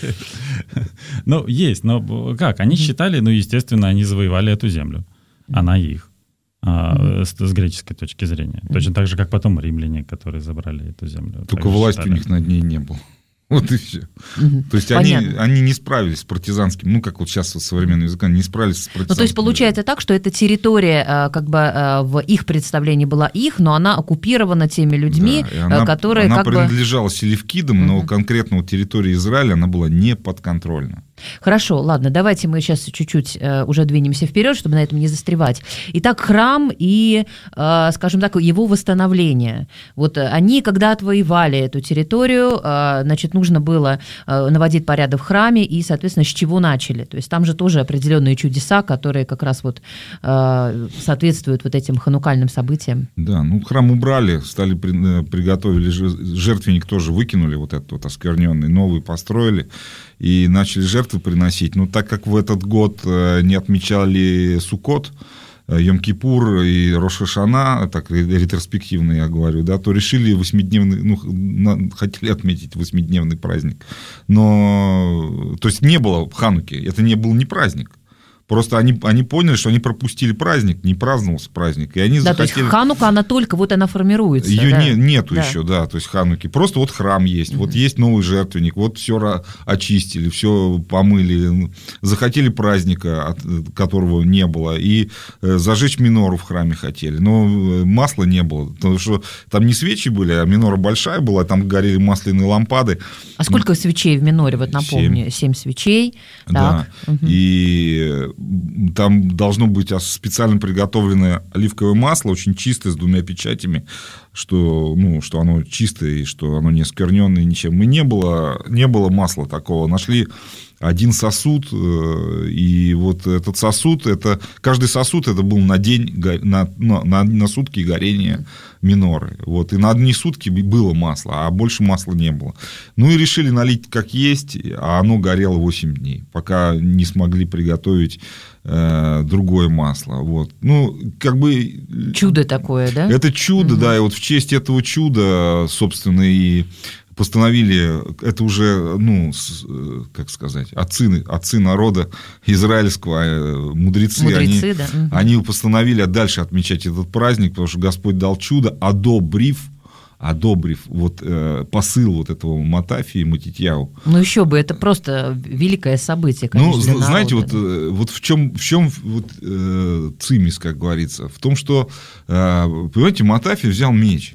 Speaker 3: Ну, есть, но как? Они считали, ну, естественно, они завоевали эту землю. Она их, с греческой точки зрения. Точно так же, как потом римляне, которые забрали эту землю.
Speaker 4: Только власти у них над ней не было. Вот и все. Угу. То есть они, они не справились с партизанским, ну, как вот сейчас вот современный язык, они не справились с партизанским.
Speaker 2: Ну, то есть получается так, что эта территория как бы в их представлении была их, но она оккупирована теми людьми, да, она, которые
Speaker 4: она
Speaker 2: как бы...
Speaker 4: Она принадлежала селевкидам, угу. но конкретно вот территория Израиля, она была не подконтрольна.
Speaker 2: Хорошо, ладно, давайте мы сейчас чуть-чуть э, уже двинемся вперед, чтобы на этом не застревать. Итак, храм и, э, скажем так, его восстановление. Вот они, когда отвоевали эту территорию, э, значит, нужно было э, наводить порядок в храме, и, соответственно, с чего начали? То есть там же тоже определенные чудеса, которые как раз вот э, соответствуют вот этим ханукальным событиям.
Speaker 4: Да, ну храм убрали, стали при, приготовили жертвенник, тоже выкинули вот этот вот оскверненный, новый построили и начали жертвы приносить. Но так как в этот год не отмечали Суккот, Йом-Кипур и Рош ха-Шана, так ретроспективно я говорю, да, то решили восьмидневный, ну, хотели отметить восьмидневный праздник. Но, то есть не было Хануки, это не был не праздник. Просто они, они поняли, что они пропустили праздник, не праздновался праздник. И они
Speaker 2: да,
Speaker 4: захотели...
Speaker 2: то есть Ханука, она только вот она формируется.
Speaker 4: Ее
Speaker 2: да?
Speaker 4: не, нету
Speaker 2: да.
Speaker 4: еще, да, то есть Хануки. Просто вот храм есть, mm-hmm. вот есть новый жертвенник, вот все очистили, все помыли. Захотели праздника, от которого не было, и зажечь минору в храме хотели. Но масла не было, потому что там не свечи были, а минора большая была, там горели масляные лампады.
Speaker 2: А сколько свечей в миноре, вот напомню? Семь, Семь свечей.
Speaker 4: Да,
Speaker 2: угу.
Speaker 4: И там должно быть специально приготовленное оливковое масло, очень чистое, с двумя печатями, что, ну, что оно чистое и что оно не оскверненное ничем. И не было, не было масла такого. Нашли один сосуд, и вот этот сосуд, это, каждый сосуд это был на день, на, на, на сутки горения миноры. Вот, и на одни сутки было масло, а больше масла не было. Ну и решили налить как есть, а оно горело восемь дней, пока не смогли приготовить э, другое масло. Вот. Ну, как бы...
Speaker 2: Чудо такое, да?
Speaker 4: Это чудо, угу. Да, и вот в честь этого чуда, собственно, и постановили, это уже, ну, как сказать, отцы, отцы народа израильского, мудрецы,
Speaker 2: мудрецы
Speaker 4: они,
Speaker 2: да. угу.
Speaker 4: они постановили дальше отмечать этот праздник, потому что Господь дал чудо, одобрив, одобрив вот, э, посыл вот этого Матафии, Матитьяу.
Speaker 2: Ну, еще бы, это просто великое событие, конечно,
Speaker 4: ну, знаете, вот, вот в чем, в чем вот, э, цимис, как говорится, в том, что, э, понимаете, Матафия взял меч.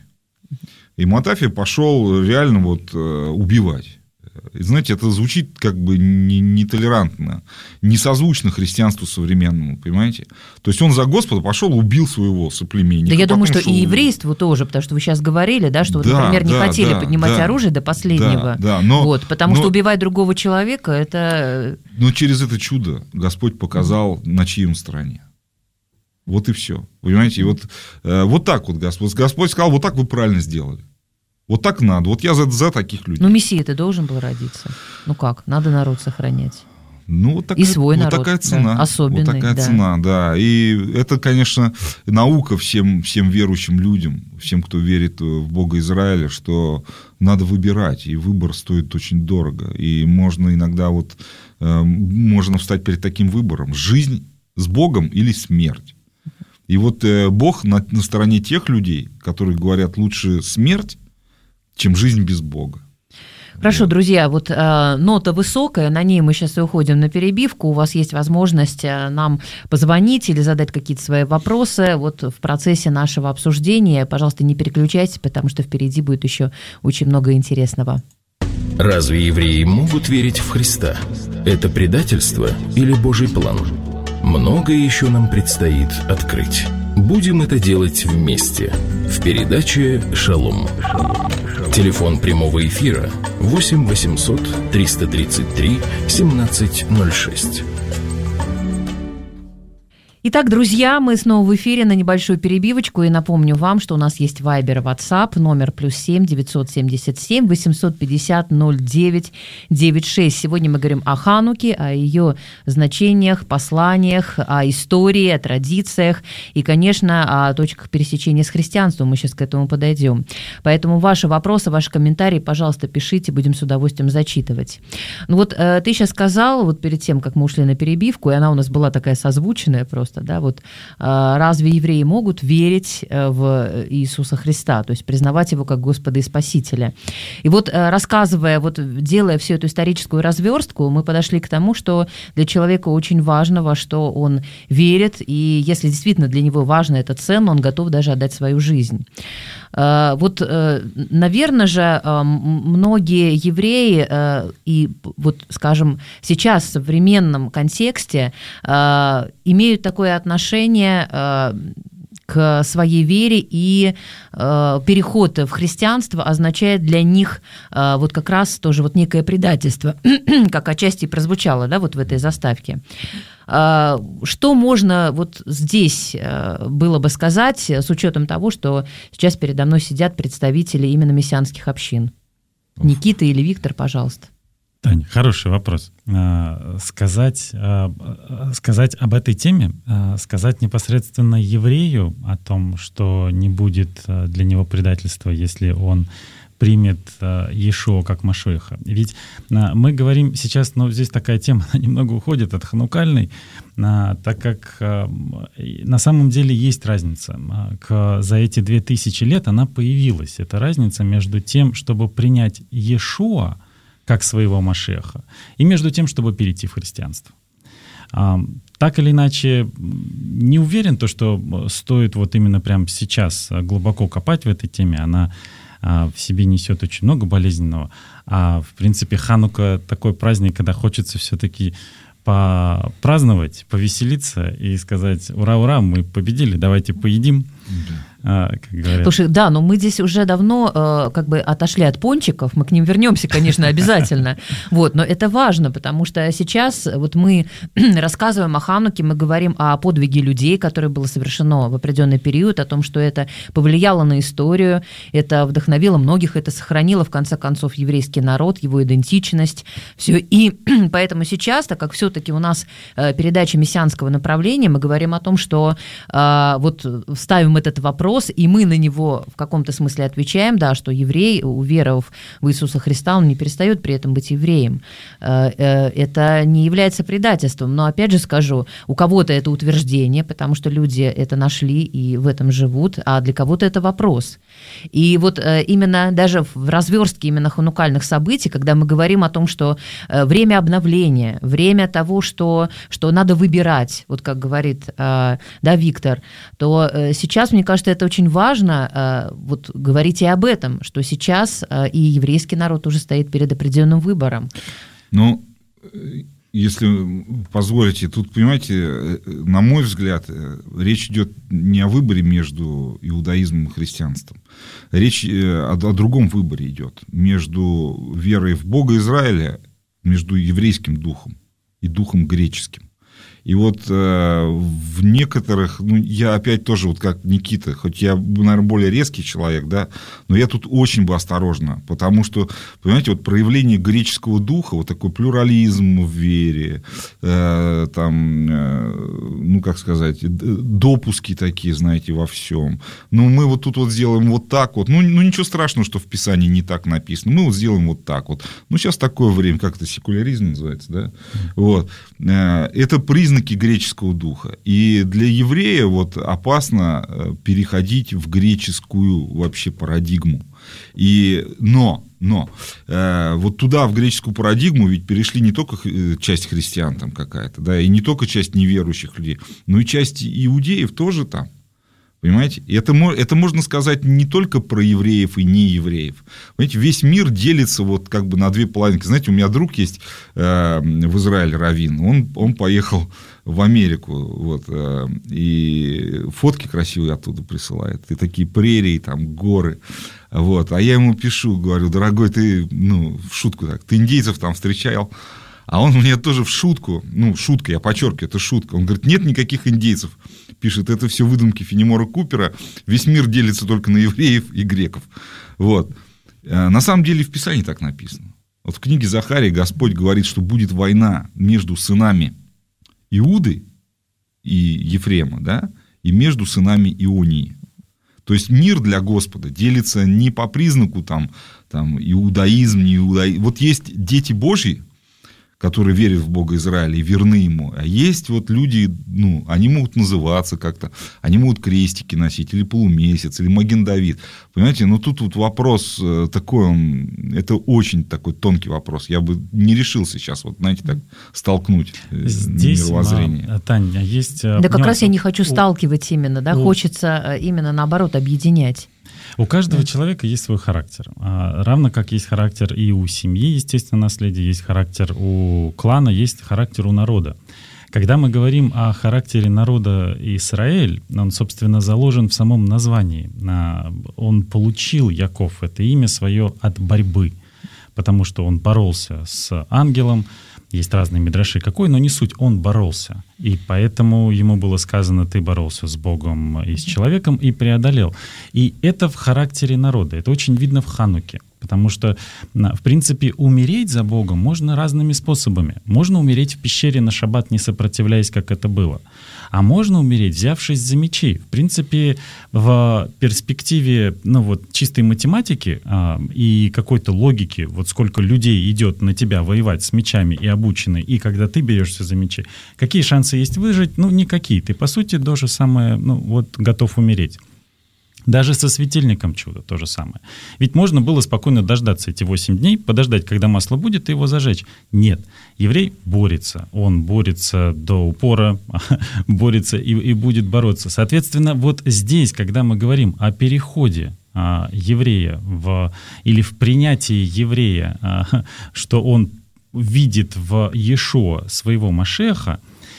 Speaker 4: И Матафия пошел реально вот убивать. И, знаете, это звучит как бы нетолерантно, не созвучно христианству современному, понимаете? То есть он за Господа пошел, убил своего соплеменника.
Speaker 2: Да я думаю, что и еврейству тоже, потому что вы сейчас говорили, да, что, да, например, не да, хотели да, поднимать да, оружие до последнего. Да, да, но, вот, потому но, что убивать другого человека, это...
Speaker 4: Но через это чудо Господь показал, mm-hmm. на чьей он стороне. Вот и все. Понимаете, и вот, э, вот так вот Господь, Господь сказал, вот так вы правильно сделали. Вот так надо. Вот я за, за таких людей.
Speaker 2: Ну, Мессия-то должен был родиться. Ну как, надо народ сохранять.
Speaker 4: Ну, вот такая,
Speaker 2: и свой
Speaker 4: вот
Speaker 2: народ,
Speaker 4: такая цена.
Speaker 2: Да, особенный.
Speaker 4: Вот такая
Speaker 2: да.
Speaker 4: цена, да. И это, конечно, наука всем, всем верующим людям, всем, кто верит в Бога Израиля, что надо выбирать, и выбор стоит очень дорого. И можно иногда вот, э, можно встать перед таким выбором. Жизнь с Богом или смерть. И вот э, Бог на, на стороне тех людей, которые говорят, лучше смерть, чем жизнь без Бога.
Speaker 2: Хорошо,
Speaker 4: вот.
Speaker 2: Друзья, вот э, нота высокая, на ней мы сейчас и уходим на перебивку. У вас есть возможность э, нам позвонить или задать какие-то свои вопросы вот в процессе нашего обсуждения. Пожалуйста, не переключайтесь, потому что впереди будет еще очень много интересного.
Speaker 1: Разве евреи могут верить в Христа? Это предательство или Божий план? Многое еще нам предстоит открыть. Будем это делать вместе. В передаче «Шалом». Телефон прямого эфира восемь восемьсот триста тридцать три семнадцать ноль шесть.
Speaker 2: Итак, друзья, мы снова в эфире на небольшую перебивочку. И напомню вам, что у нас есть Вайбер и WhatsApp, номер плюс семь девятьсот семьдесят семь восемьсот пятьдесят ноль девять девяносто шесть. Сегодня мы говорим о Хануке, о ее значениях, посланиях, о истории, о традициях и, конечно, о точках пересечения с христианством. Мы сейчас к этому подойдем. Поэтому ваши вопросы, ваши комментарии, пожалуйста, пишите, будем с удовольствием зачитывать. Ну вот ты сейчас сказал, вот перед тем, как мы ушли на перебивку, и она у нас была такая созвучная просто, просто, да, вот разве евреи могут верить в Иисуса Христа, то есть признавать Его как Господа и Спасителя? И вот рассказывая, вот делая всю эту историческую разверстку, мы подошли к тому, что для человека очень важно, во что он верит, и если действительно для него важно это ценно, он готов даже отдать свою жизнь. Вот, наверное же, многие евреи, и вот, скажем, сейчас в современном контексте имеют такое отношение к своей вере, и э, переход в христианство означает для них э, вот как раз тоже вот некое предательство, как отчасти прозвучало, да, вот в этой заставке. Э, что можно вот здесь э, было бы сказать с учетом того, что сейчас передо мной сидят представители именно мессианских общин? Никита или Виктор, пожалуйста.
Speaker 3: Таня, хороший вопрос. Сказать, сказать об этой теме, сказать непосредственно еврею о том, что не будет для него предательства, если он примет Иешуа как Машиаха. Ведь мы говорим сейчас, ну, здесь такая тема, она немного уходит от ханукальной, так как на самом деле есть разница. За эти две тысячи лет она появилась. Это разница между тем, чтобы принять Иешуа как своего Машиаха, и между тем, чтобы перейти в христианство. Так или иначе, не уверен, то, что стоит вот именно прямо сейчас глубоко копать в этой теме. Она в себе несет очень много болезненного. А в принципе Ханука такой праздник, когда хочется все-таки попраздновать, повеселиться и сказать: ура, ура, мы победили, давайте поедим. А, как говорят.
Speaker 2: Слушай, да, но мы здесь уже давно э, как бы отошли от пончиков, мы к ним вернемся, конечно, обязательно. Вот, но это важно, потому что сейчас вот мы рассказываем о Хануке, мы говорим о подвиге людей, которое было совершено в определенный период, о том, что это повлияло на историю, это вдохновило многих, это сохранило, в конце концов, еврейский народ, его идентичность, все. И поэтому сейчас, так как все-таки у нас передача мессианского направления, мы говорим о том, что э, вот ставим этот вопрос, и мы на него в каком-то смысле отвечаем, да, что еврей, уверовав в Иисуса Христа, он не перестает при этом быть евреем. Это не является предательством, но опять же скажу, у кого-то это утверждение, потому что люди это нашли и в этом живут, а для кого-то это вопрос. И вот именно даже в разверстке именно ханукальных событий, когда мы говорим о том, что время обновления, время того, что, что надо выбирать, вот как говорит, да, Виктор, то сейчас, мне кажется, это очень важно, вот говорить и об этом, что сейчас и еврейский народ уже стоит перед определенным выбором.
Speaker 4: Ну, если позволите, тут, понимаете, на мой взгляд, речь идет не о выборе между иудаизмом и христианством. Речь о, о другом выборе идет. Между верой в Бога Израиля, между еврейским духом и духом греческим. И вот э, в некоторых, ну, я опять тоже, вот как Никита, хоть я, наверное, более резкий человек, да, но я тут очень бы осторожно, потому что, понимаете, вот проявление греческого духа, вот такой плюрализм в вере, э, там, э, ну, как сказать, допуски такие, знаете, во всем. Ну, мы вот тут вот сделаем вот так вот, ну, ну, ничего страшного, что в Писании не так написано, мы вот сделаем вот так вот. Ну, сейчас такое время, как это, секуляризм называется, да, вот. Э, это признак греческого духа. И для еврея вот опасно переходить в греческую вообще парадигму. И, но, но э, вот туда, в греческую парадигму, ведь перешли не только часть христиан там какая-то, да, и не только часть неверующих людей, но и часть иудеев тоже там. Понимаете? Это, это можно сказать не только про евреев и неевреев. Понимаете, весь мир делится вот как бы на две половинки. Знаете, у меня друг есть э, в Израиле, раввин. Он, он поехал в Америку. Вот, э, и фотки красивые оттуда присылает. И такие прерии, там, горы. Вот. А я ему пишу, говорю: дорогой, ты, ну, в шутку так, ты индейцев там встречал? А он мне тоже в шутку, ну, шутка, я подчеркиваю, это шутка. Он говорит: нет никаких индейцев. Пишет: это все выдумки Фенемора Купера, весь мир делится только на евреев и греков. Вот. На самом деле в Писании так написано. Вот в книге Захарии Господь говорит, что будет война между сынами Иуды и Ефрема, да, и между сынами Ионии. То есть мир для Господа делится не по признаку там, там, иудаизм, не иудаизм. Вот есть дети Божьи, которые верят в Бога Израиля и верны ему. А есть вот люди, ну, они могут называться как-то, они могут крестики носить, или полумесяц, или Маген Давид. Понимаете, ну, тут вот вопрос такой, он, это очень такой тонкий вопрос. Я бы не решился сейчас, вот, знаете, так столкнуть
Speaker 3: здесь,
Speaker 4: мировоззрение.
Speaker 3: Таня, есть...
Speaker 2: Да как раз я не хочу сталкивать именно, да, у... хочется именно наоборот объединять.
Speaker 3: У каждого человека есть свой характер. Равно как есть характер и у семьи, естественно, наследия, есть характер у клана, есть характер у народа. Когда мы говорим о характере народа Израиль, он, собственно, заложен в самом названии. Он получил, Яков, это имя свое от борьбы, потому что он боролся с ангелом. Есть разные мидраши, какой, но не суть, он боролся. И поэтому ему было сказано, ты боролся с Богом и с человеком и преодолел. И это в характере народа, это очень видно в Хануке. Потому что, в принципе, умереть за Богом можно разными способами. Можно умереть в пещере на шаббат, не сопротивляясь, как это было. А можно умереть, взявшись за мечи. В принципе, в перспективе, ну вот, чистой математики а, и какой-то логики, вот сколько людей идет на тебя воевать с мечами и обучены, и когда ты берешься за мечи, какие шансы есть выжить? Ну, никакие. Ты, по сути, то же самое, ну, вот, готов умереть. Даже со светильником чудо то же самое. Ведь можно было спокойно дождаться эти восемь дней, подождать, когда масло будет, и его зажечь. Нет. Еврей борется. Он борется до упора, борется и, и будет бороться. Соответственно, вот здесь, когда мы говорим о переходе а, еврея в, или в принятии еврея, а, что он видит в Иешуа своего Машеха,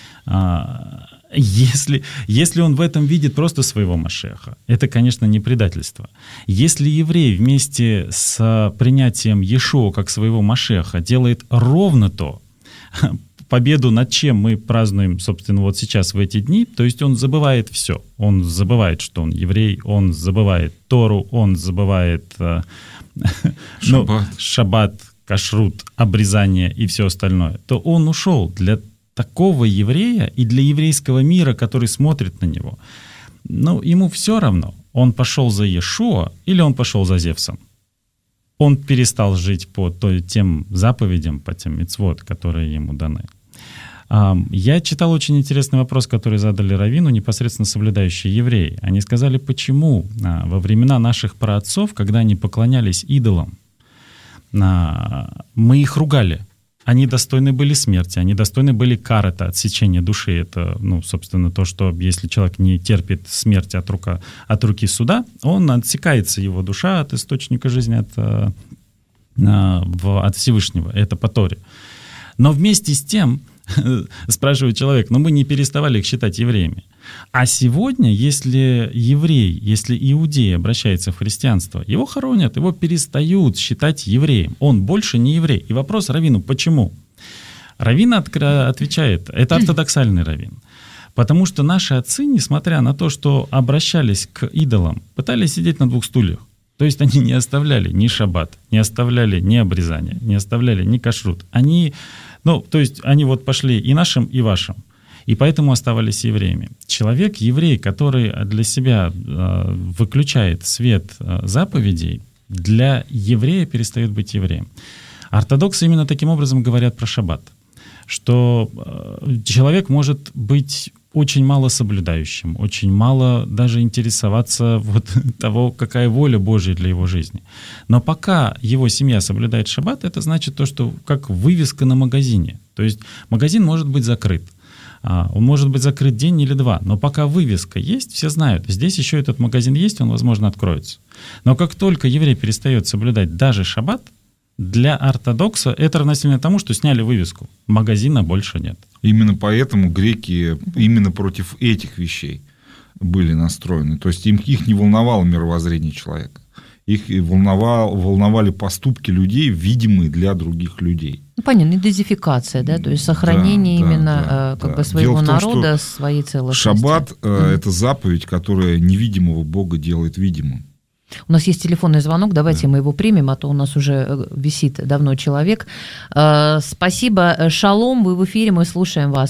Speaker 3: а, Если, если он в этом видит просто своего Машеха, это, конечно, не предательство. Если еврей вместе с принятием Иешуа как своего Машеха делает ровно то, победу над чем мы празднуем, собственно, вот сейчас в эти дни, то есть он забывает все. Он забывает, что он еврей, он забывает Тору, он забывает ну, шаббат, кашрут, обрезание и все остальное, то он ушел для такого еврея и для еврейского мира, который смотрит на него, ну, ему все равно, он пошел за Иешуа или он пошел за Зевсом. Он перестал жить по той, тем заповедям, по тем мицвот, которые ему даны. Я читал очень интересный вопрос, который задали раввину, непосредственно соблюдающие евреи. Они сказали, почему во времена наших праотцов, когда они поклонялись идолам, мы их ругали. Они достойны были смерти, они достойны были кар, это отсечение души. Это, ну, собственно, то, что если человек не терпит смерти от, рука, от руки суда, он отсекается, его душа от источника жизни, от, от Всевышнего. Это по Торе. Но вместе с тем, спрашивает человек, но мы не переставали их считать евреями. А сегодня, если еврей, если иудей обращается в христианство, его хоронят, его перестают считать евреем. Он больше не еврей. И вопрос раввину, почему? Раввин отвечает, это ортодоксальный раввин. Потому что наши отцы, несмотря на то, что обращались к идолам, пытались сидеть на двух стульях. То есть они не оставляли ни шаббат, не оставляли ни обрезания, не оставляли ни кашрут. Они, ну, то есть они вот пошли и нашим, и вашим. И поэтому оставались евреями. Человек, еврей, который для себя э, выключает свет э, заповедей, для еврея перестает быть евреем. Ортодоксы именно таким образом говорят про шаббат, что э, человек может быть очень мало соблюдающим, очень мало даже интересоваться вот того, какая воля Божья для его жизни. Но пока его семья соблюдает шаббат, это значит то, что как вывеска на магазине. То есть магазин может быть закрыт. Он может быть закрыт день или два, но пока вывеска есть, все знают, здесь еще этот магазин есть, он, возможно, откроется. Но как только еврей перестает соблюдать даже шаббат, для ортодокса это равносильно тому, что сняли вывеску. Магазина больше нет.
Speaker 4: Именно поэтому греки именно против этих вещей были настроены. То есть им, их не волновало мировоззрение человека. Их волновал, волновали поступки людей, видимые для других людей.
Speaker 2: Ну, понятно, идентификация, да, то есть сохранение да, именно
Speaker 4: да,
Speaker 2: как
Speaker 4: да.
Speaker 2: бы своего
Speaker 4: том,
Speaker 2: народа, своей целостности.
Speaker 4: Шаббат mm. – это заповедь, которая невидимого Бога делает видимым.
Speaker 2: У нас есть телефонный звонок, давайте
Speaker 4: да.
Speaker 2: мы его примем, а то у нас уже висит давно человек. Спасибо. Шалом, вы в эфире, мы слушаем вас.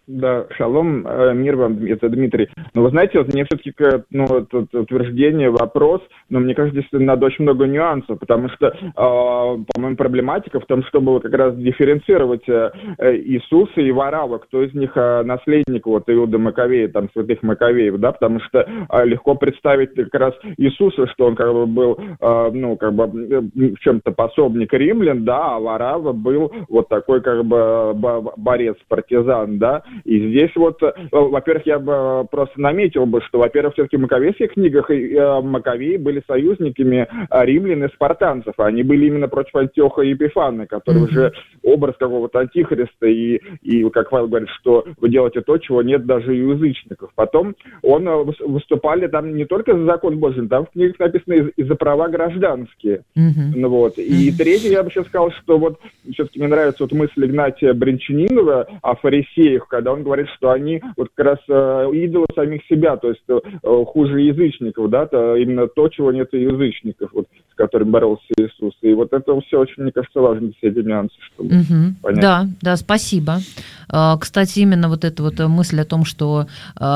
Speaker 5: Да, шалом, мир вам, это Дмитрий. Но вы знаете, вот мне все-таки ну, это утверждение, вопрос, но мне кажется, здесь надо очень много нюансов, потому что, э, по-моему, проблематика в том, чтобы как раз дифференцировать э, Иисуса и Варава, кто из них э, наследник вот Иуда Маковея, там, святых Маковеев, да, потому что э, легко представить как раз Иисуса, что он как бы был, э, ну, как бы в чем-то пособник римлян, да, а Варава был вот такой как бы борец, партизан, да. И здесь вот, во-первых, я бы просто наметил бы, что, во-первых, все-таки в маковейских книгах Маковеи были союзниками римлян и спартанцев. Они были именно против Антиоха и Епифана, который mm-hmm. уже образ какого-то антихриста. И, и, как Павел говорит, что вы делаете то, чего нет даже и у язычников. Потом он выступали там не только за закон Божий, там в книгах написано и, и за права гражданские. Mm-hmm. Ну, вот. И mm-hmm. третье, я бы сейчас сказал, что вот все-таки мне нравится вот мысль Игнатия Брянчанинова о фарисеях, когда он говорит, что они вот как раз э, идолы самих себя, то есть э, хуже язычников, да, то именно то, чего нет у язычников, вот, с которым боролся Иисус. И вот это все очень, мне кажется, важно, все эти нюансы, чтобы угу. понять.
Speaker 2: Да, да, спасибо. Кстати, именно вот эта вот мысль о том, что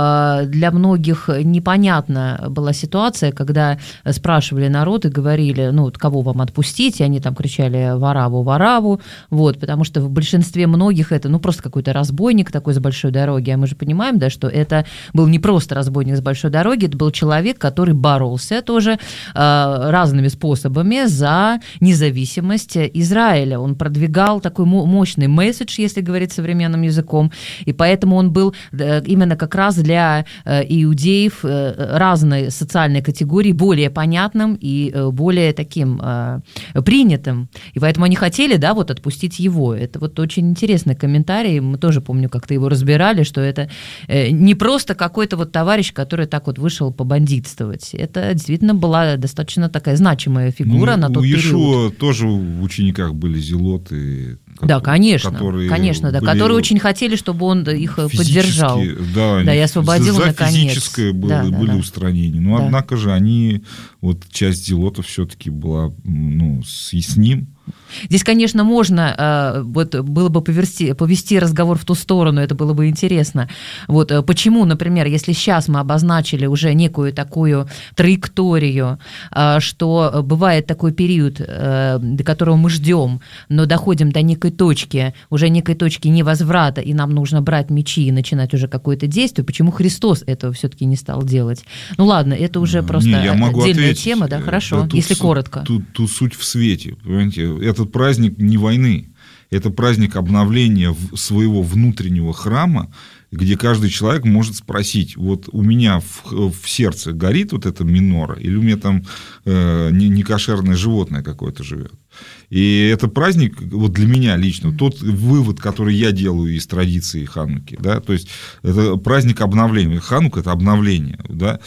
Speaker 2: для многих непонятна была ситуация, когда спрашивали народ и говорили, ну, вот кого вам отпустить, и они там кричали «Вараву, Вараву», вот, потому что в большинстве многих это, ну, просто какой-то разбойник такой с большой дороги, а мы же понимаем, да, что это был не просто разбойник с большой дороги, это был человек, который боролся тоже разными способами за независимость Израиля. Он продвигал такой мощный месседж, если говорить современным языком, и поэтому он был именно как раз для иудеев разной социальной категории более понятным и более таким принятым. И поэтому они хотели, да, вот отпустить его. Это вот очень интересный комментарий. Мы тоже, помню, как-то его разбирали, что это не просто какой-то вот товарищ, который так вот вышел побандитствовать. Это действительно была достаточно такая значимая фигура ну, на тот период. У
Speaker 4: Иешуа тоже в учениках были зелоты.
Speaker 2: Да, конечно, конечно, да, которые очень хотели, чтобы он их поддержал.
Speaker 4: Да,
Speaker 2: да, и освободил
Speaker 4: за
Speaker 2: наконец.
Speaker 4: Физическое было,
Speaker 2: да, да,
Speaker 4: были
Speaker 2: да.
Speaker 4: устранения. Но, да. однако же, они, вот часть зелотов все-таки была ну, с, с ним.
Speaker 2: Здесь, конечно, можно, вот было бы повести, повести разговор в ту сторону, это было бы интересно. Вот почему, например, если сейчас мы обозначили уже некую такую траекторию, что бывает такой период, до которого мы ждем, но доходим до некой точки, уже некой точки невозврата, и нам нужно брать мечи и начинать уже какое-то действие, почему Христос этого все-таки не стал делать? Ну ладно, это уже просто
Speaker 4: не, я могу
Speaker 2: отдельная
Speaker 4: ответить.
Speaker 2: тема, да, хорошо,
Speaker 4: да,
Speaker 2: если
Speaker 4: суть,
Speaker 2: коротко.
Speaker 4: Тут, тут суть в свете, понимаете, этот праздник не войны, это праздник обновления своего внутреннего храма, где каждый человек может спросить, вот у меня в, в сердце горит вот эта минора, или у меня там э, некошерное животное какое-то живет. И это праздник, вот для меня лично, тот вывод, который я делаю из традиции Хануки, да, то есть это праздник обновления. Ханука – это обновление, да,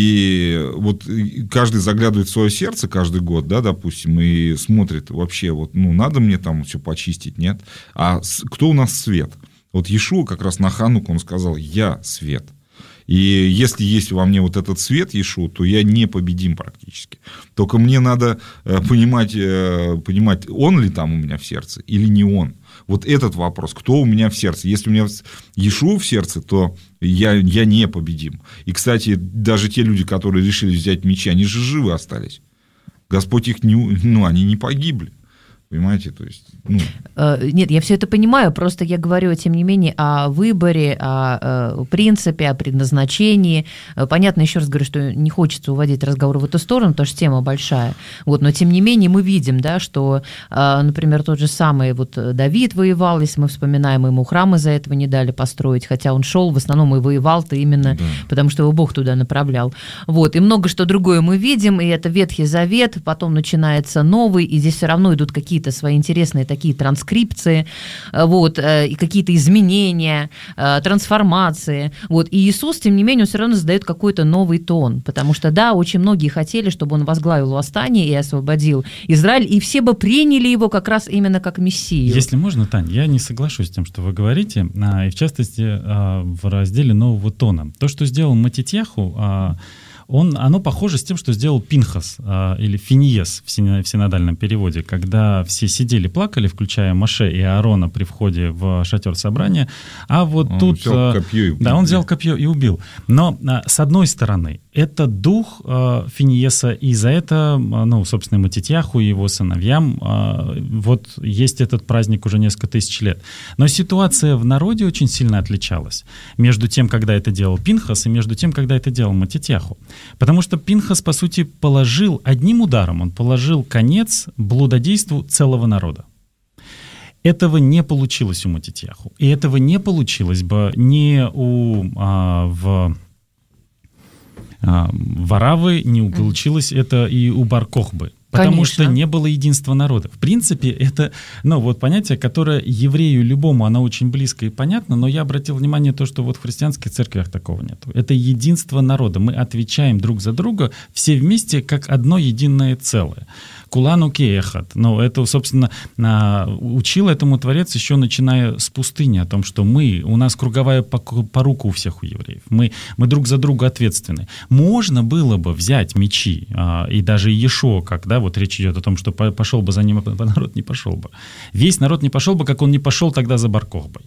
Speaker 4: и вот каждый заглядывает в свое сердце каждый год, да, допустим, и смотрит вообще, вот, ну, надо мне там все почистить, нет, а кто у нас свет? Вот Иешуа как раз на Хануку он сказал: «Я свет». И если есть во мне вот этот свет Иешуа, то я непобедим практически. Только мне надо понимать, понимать, он ли там у меня в сердце или не он. Вот этот вопрос, кто у меня в сердце. Если у меня Иешуа в сердце, то я, я непобедим. И, кстати, даже те люди, которые решили взять мечи, они же живы остались. Господь их не, ну, они не погибли. Понимаете, то есть... Ну...
Speaker 2: Нет, я все это понимаю, просто я говорю, тем не менее, о выборе, о, о принципе, о предназначении. Понятно, еще раз говорю, что не хочется уводить разговор в эту сторону, потому что тема большая. Вот, но, тем не менее, мы видим, да, что, например, тот же самый вот Давид воевал, если мы вспоминаем, ему храм из-за этого не дали построить, хотя он шел, в основном и воевал-то именно да. потому, что его Бог туда направлял. Вот, и много что другое мы видим, и это Ветхий Завет, потом начинается новый, и здесь все равно идут какие-то какие-то свои интересные такие транскрипции, вот, и какие-то изменения, трансформации. Вот. И Иисус, тем не менее, он все равно задает какой-то новый тон, потому что, да, очень многие хотели, чтобы он возглавил восстание и освободил Израиль, и все бы приняли его как раз именно как Мессию.
Speaker 3: Если можно, Тань, я не соглашусь с тем, что вы говорите, и в частности в разделе нового тона. То, что сделал Матитьяху, он, оно похоже с тем, что сделал Пинхас, э, или Финиес в, син, в синодальном переводе, когда все сидели, плакали, включая Моше и Аарона при входе в шатер собрания, а вот
Speaker 4: он
Speaker 3: тут...
Speaker 4: Взял копье и убил.
Speaker 3: Да, он взял копье и убил. Но, э, с одной стороны, это дух э, Финиеса, и за это, ну, собственно, Матитьяху и его сыновьям э, вот есть этот праздник уже несколько тысяч лет. Но ситуация в народе очень сильно отличалась между тем, когда это делал Пинхас, и между тем, когда это делал Матитьяху. Потому что Пинхас, по сути, положил одним ударом, он положил конец блудодейству целого народа. Этого не получилось у Матитьяху. И этого не получилось бы ни у... А, в... в Аравы, не получилось это и у Бар-Кохбы. Потому
Speaker 2: Конечно.
Speaker 3: что не было единства народа. В принципе, это, ну, вот понятие, которое еврею любому, оно очень близко и понятно, но я обратил внимание на то, что вот в христианских церквях такого нет. Это единство народа. Мы отвечаем друг за друга все вместе, как одно единое целое. Кулану кеехат. Ну, это, собственно, учил этому Творец еще начиная с пустыни, о том, что мы, у нас круговая порука у всех у евреев. Мы, мы друг за друга ответственны. Можно было бы взять мечи, и даже Иешуа, когда вот речь идет о том, что пошел бы за ним, а народ не пошел бы. Весь народ не пошел бы, как он не пошел тогда за Бар-Кохбой.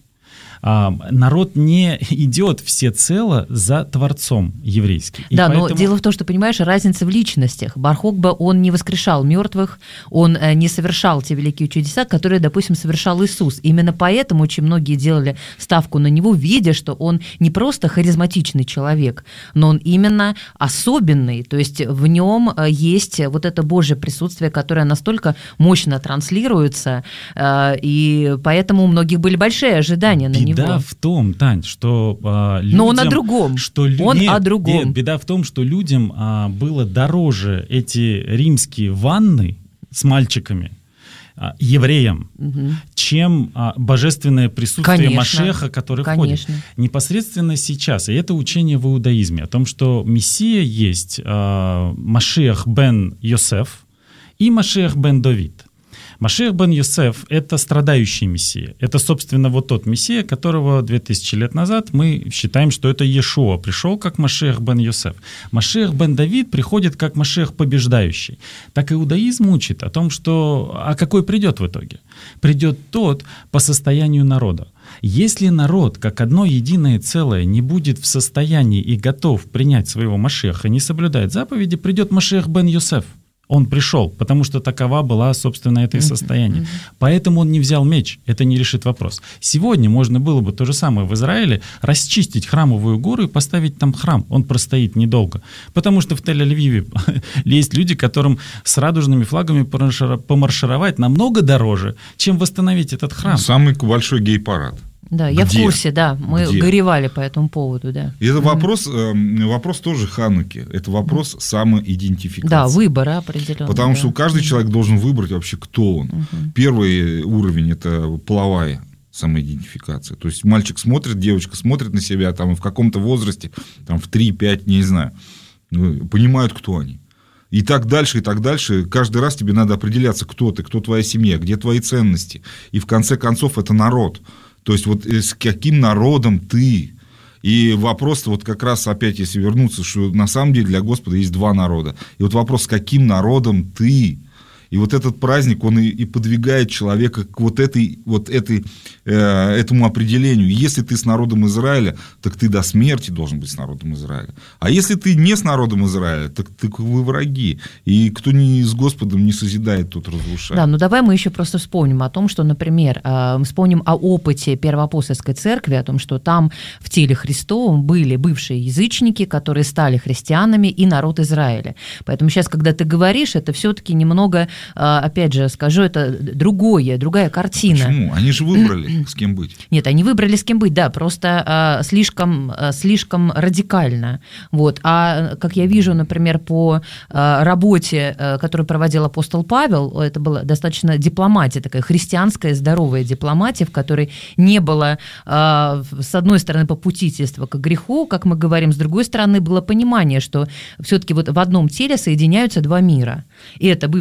Speaker 3: А, народ не идет всецело за Творцом еврейским.
Speaker 2: Да,
Speaker 3: поэтому...
Speaker 2: но дело в том, что, понимаешь, разница в личностях. Бар-Кохба, он не воскрешал мертвых, он э, не совершал те великие чудеса, которые, допустим, совершал Иисус. Именно поэтому очень многие делали ставку на него, видя, что он не просто харизматичный человек, но он именно особенный. То есть в нем есть вот это Божье присутствие, которое настолько мощно транслируется, э, и поэтому у многих были большие ожидания на него.
Speaker 3: Беда в том, Тань, что а, людям...
Speaker 2: Но он о другом.
Speaker 3: Что лю...
Speaker 2: Он
Speaker 3: нет,
Speaker 2: о другом.
Speaker 3: Нет, беда в том, что людям а, было дороже эти римские ванны с мальчиками, а, евреям, угу. чем а, божественное присутствие Конечно. Машеха, который
Speaker 2: Конечно.
Speaker 3: входит. Непосредственно сейчас. И это учение в иудаизме о том, что Мессия есть а, Машиах бен Йосеф и Машиах бен Давид. Машиах бен Йосеф – это страдающий Мессия. Это, собственно, вот тот Мессия, которого две тысячи лет назад мы считаем, что это Иешуа пришел как Машиах бен Йосеф. Машиах бен Давид приходит как Машиах побеждающий. Так иудаизм учит о том, что а какой придет в итоге? Придет тот по состоянию народа. Если народ, как одно единое целое, не будет в состоянии и готов принять своего Машиаха, не соблюдает заповеди, придет Машиах бен Йосеф. Он пришел, потому что такова была, собственно, это и состояние. Mm-hmm. Поэтому он не взял меч. Это не решит вопрос. Сегодня можно было бы то же самое в Израиле, расчистить храмовую гору и поставить там храм. Он простоит недолго. Потому что в Тель-Авиве есть люди, которым с радужными флагами помаршировать намного дороже, чем восстановить этот храм.
Speaker 4: Самый большой гей-парад.
Speaker 2: Да, я Где? в курсе, да, мы Где? горевали по этому поводу, да.
Speaker 4: И это mm-hmm. вопрос, э, вопрос тоже Хануки, это вопрос mm-hmm. самоидентификации.
Speaker 2: Да, выбора определенно.
Speaker 4: Потому
Speaker 2: да.
Speaker 4: что каждый mm-hmm. человек должен выбрать вообще, кто он. Mm-hmm. Первый уровень – это половая самоидентификация. То есть мальчик смотрит, девочка смотрит на себя там, в каком-то возрасте, там, в три-пять, не знаю, понимают, кто они. И так дальше, и так дальше. Каждый раз тебе надо определяться, кто ты, кто твоя семья, где твои ценности. И в конце концов это народ. То есть вот с каким народом ты? И вопрос вот как раз опять, если вернуться, что на самом деле для Господа есть два народа. И вот вопрос, с каким народом ты? И вот этот праздник, он и, и подвигает человека к вот, этой, вот этой, э, этому определению. Если ты с народом Израиля, так ты до смерти должен быть с народом Израиля. А если ты не с народом Израиля, так, так вы враги. И кто не с Господом не созидает, тот разрушает.
Speaker 2: Да, ну давай мы еще просто вспомним о том, что, например, э, мы вспомним о опыте Первоапостольской церкви, о том, что там в теле Христовом были бывшие язычники, которые стали христианами, и народ Израиля. Поэтому сейчас, когда ты говоришь, это все-таки немного... Опять же, скажу, это другое, другая картина.
Speaker 4: Почему? Они же выбрали, с кем быть.
Speaker 2: Нет, они выбрали, с кем быть, да, просто а, слишком, а, слишком радикально. Вот. А как я вижу, например, по а, работе, а, которую проводил апостол Павел, это была достаточно дипломатия, такая христианская, здоровая дипломатия, в которой не было, а, с одной стороны, попутительства к греху, как мы говорим, с другой стороны, было понимание, что все-таки вот в одном теле соединяются два мира. И это бывшие язычники,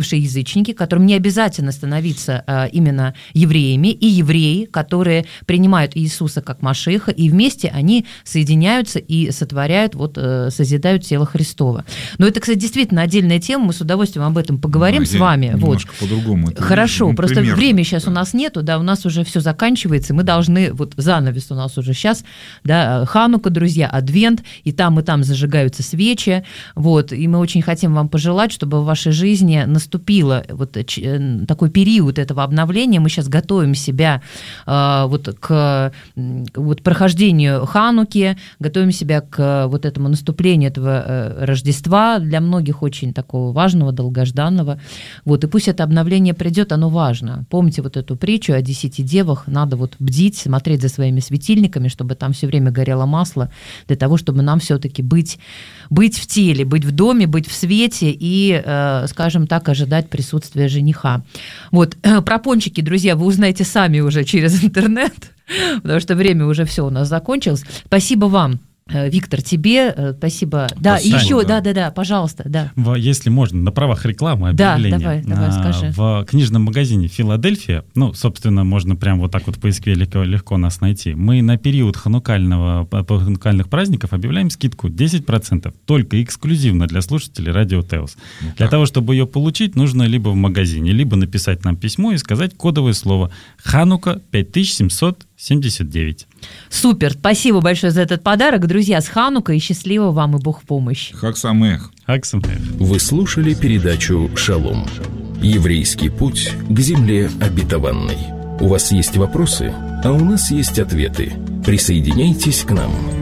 Speaker 2: язычники, которым не обязательно становиться э, именно евреями, и евреи, которые принимают Иисуса как Машиаха, и вместе они соединяются и сотворяют, вот, э, созидают тело Христово. Но это, кстати, действительно отдельная тема, мы с удовольствием об этом поговорим, да, с вами.
Speaker 4: Немножко
Speaker 2: вот.
Speaker 4: По-другому.
Speaker 2: Хорошо,
Speaker 4: ну,
Speaker 2: просто
Speaker 4: примерно,
Speaker 2: времени сейчас
Speaker 4: да.
Speaker 2: у нас нету, да, у нас уже все заканчивается, и мы должны, вот занавес у нас уже сейчас, да, Ханука, друзья, Адвент, и там, и там зажигаются свечи, вот, и мы очень хотим вам пожелать, чтобы в вашей жизни наступило вот такой период этого обновления, мы сейчас готовим себя э, вот к вот прохождению Хануки, готовим себя к вот этому наступлению этого э, Рождества, для многих очень такого важного, долгожданного, вот, и пусть это обновление придет, оно важно. Помните вот эту притчу о десяти девах, надо вот бдить, смотреть за своими светильниками, чтобы там все время горело масло, для того, чтобы нам все-таки быть, быть в теле, быть в доме, быть в свете и, э, скажем так, ожидать присутствия жениха. Вот, э, про пончики, друзья, вы узнаете сами уже через интернет, потому что время уже все у нас закончилось. Спасибо вам. Виктор, тебе спасибо. Да,
Speaker 3: Спасибо,
Speaker 2: еще,
Speaker 3: да.
Speaker 2: да, да, да, пожалуйста, да.
Speaker 3: В, если можно, на правах рекламы объявления.
Speaker 2: Да, давай, давай, скажи.
Speaker 3: В книжном магазине «Филадельфия», ну, собственно, можно прям вот так вот по Москве легко, легко нас найти, мы на период ханукального, ханукальных праздников объявляем скидку десять процентов, только эксклюзивно для слушателей Радио Теос. Ну, для того, чтобы ее получить, нужно либо в магазине, либо написать нам письмо и сказать кодовое слово «Ханука пять тысяч семьсот семьдесят девять».
Speaker 2: Супер, спасибо большое за этот подарок. Друзья, с Ханукой, и счастливо вам, и Бог в помощь.
Speaker 4: Хаг Самеах.
Speaker 3: Хаг Самеах.
Speaker 1: Вы слушали передачу «Шалом». Еврейский путь к земле обетованной. У вас есть вопросы, а у нас есть ответы. Присоединяйтесь к нам.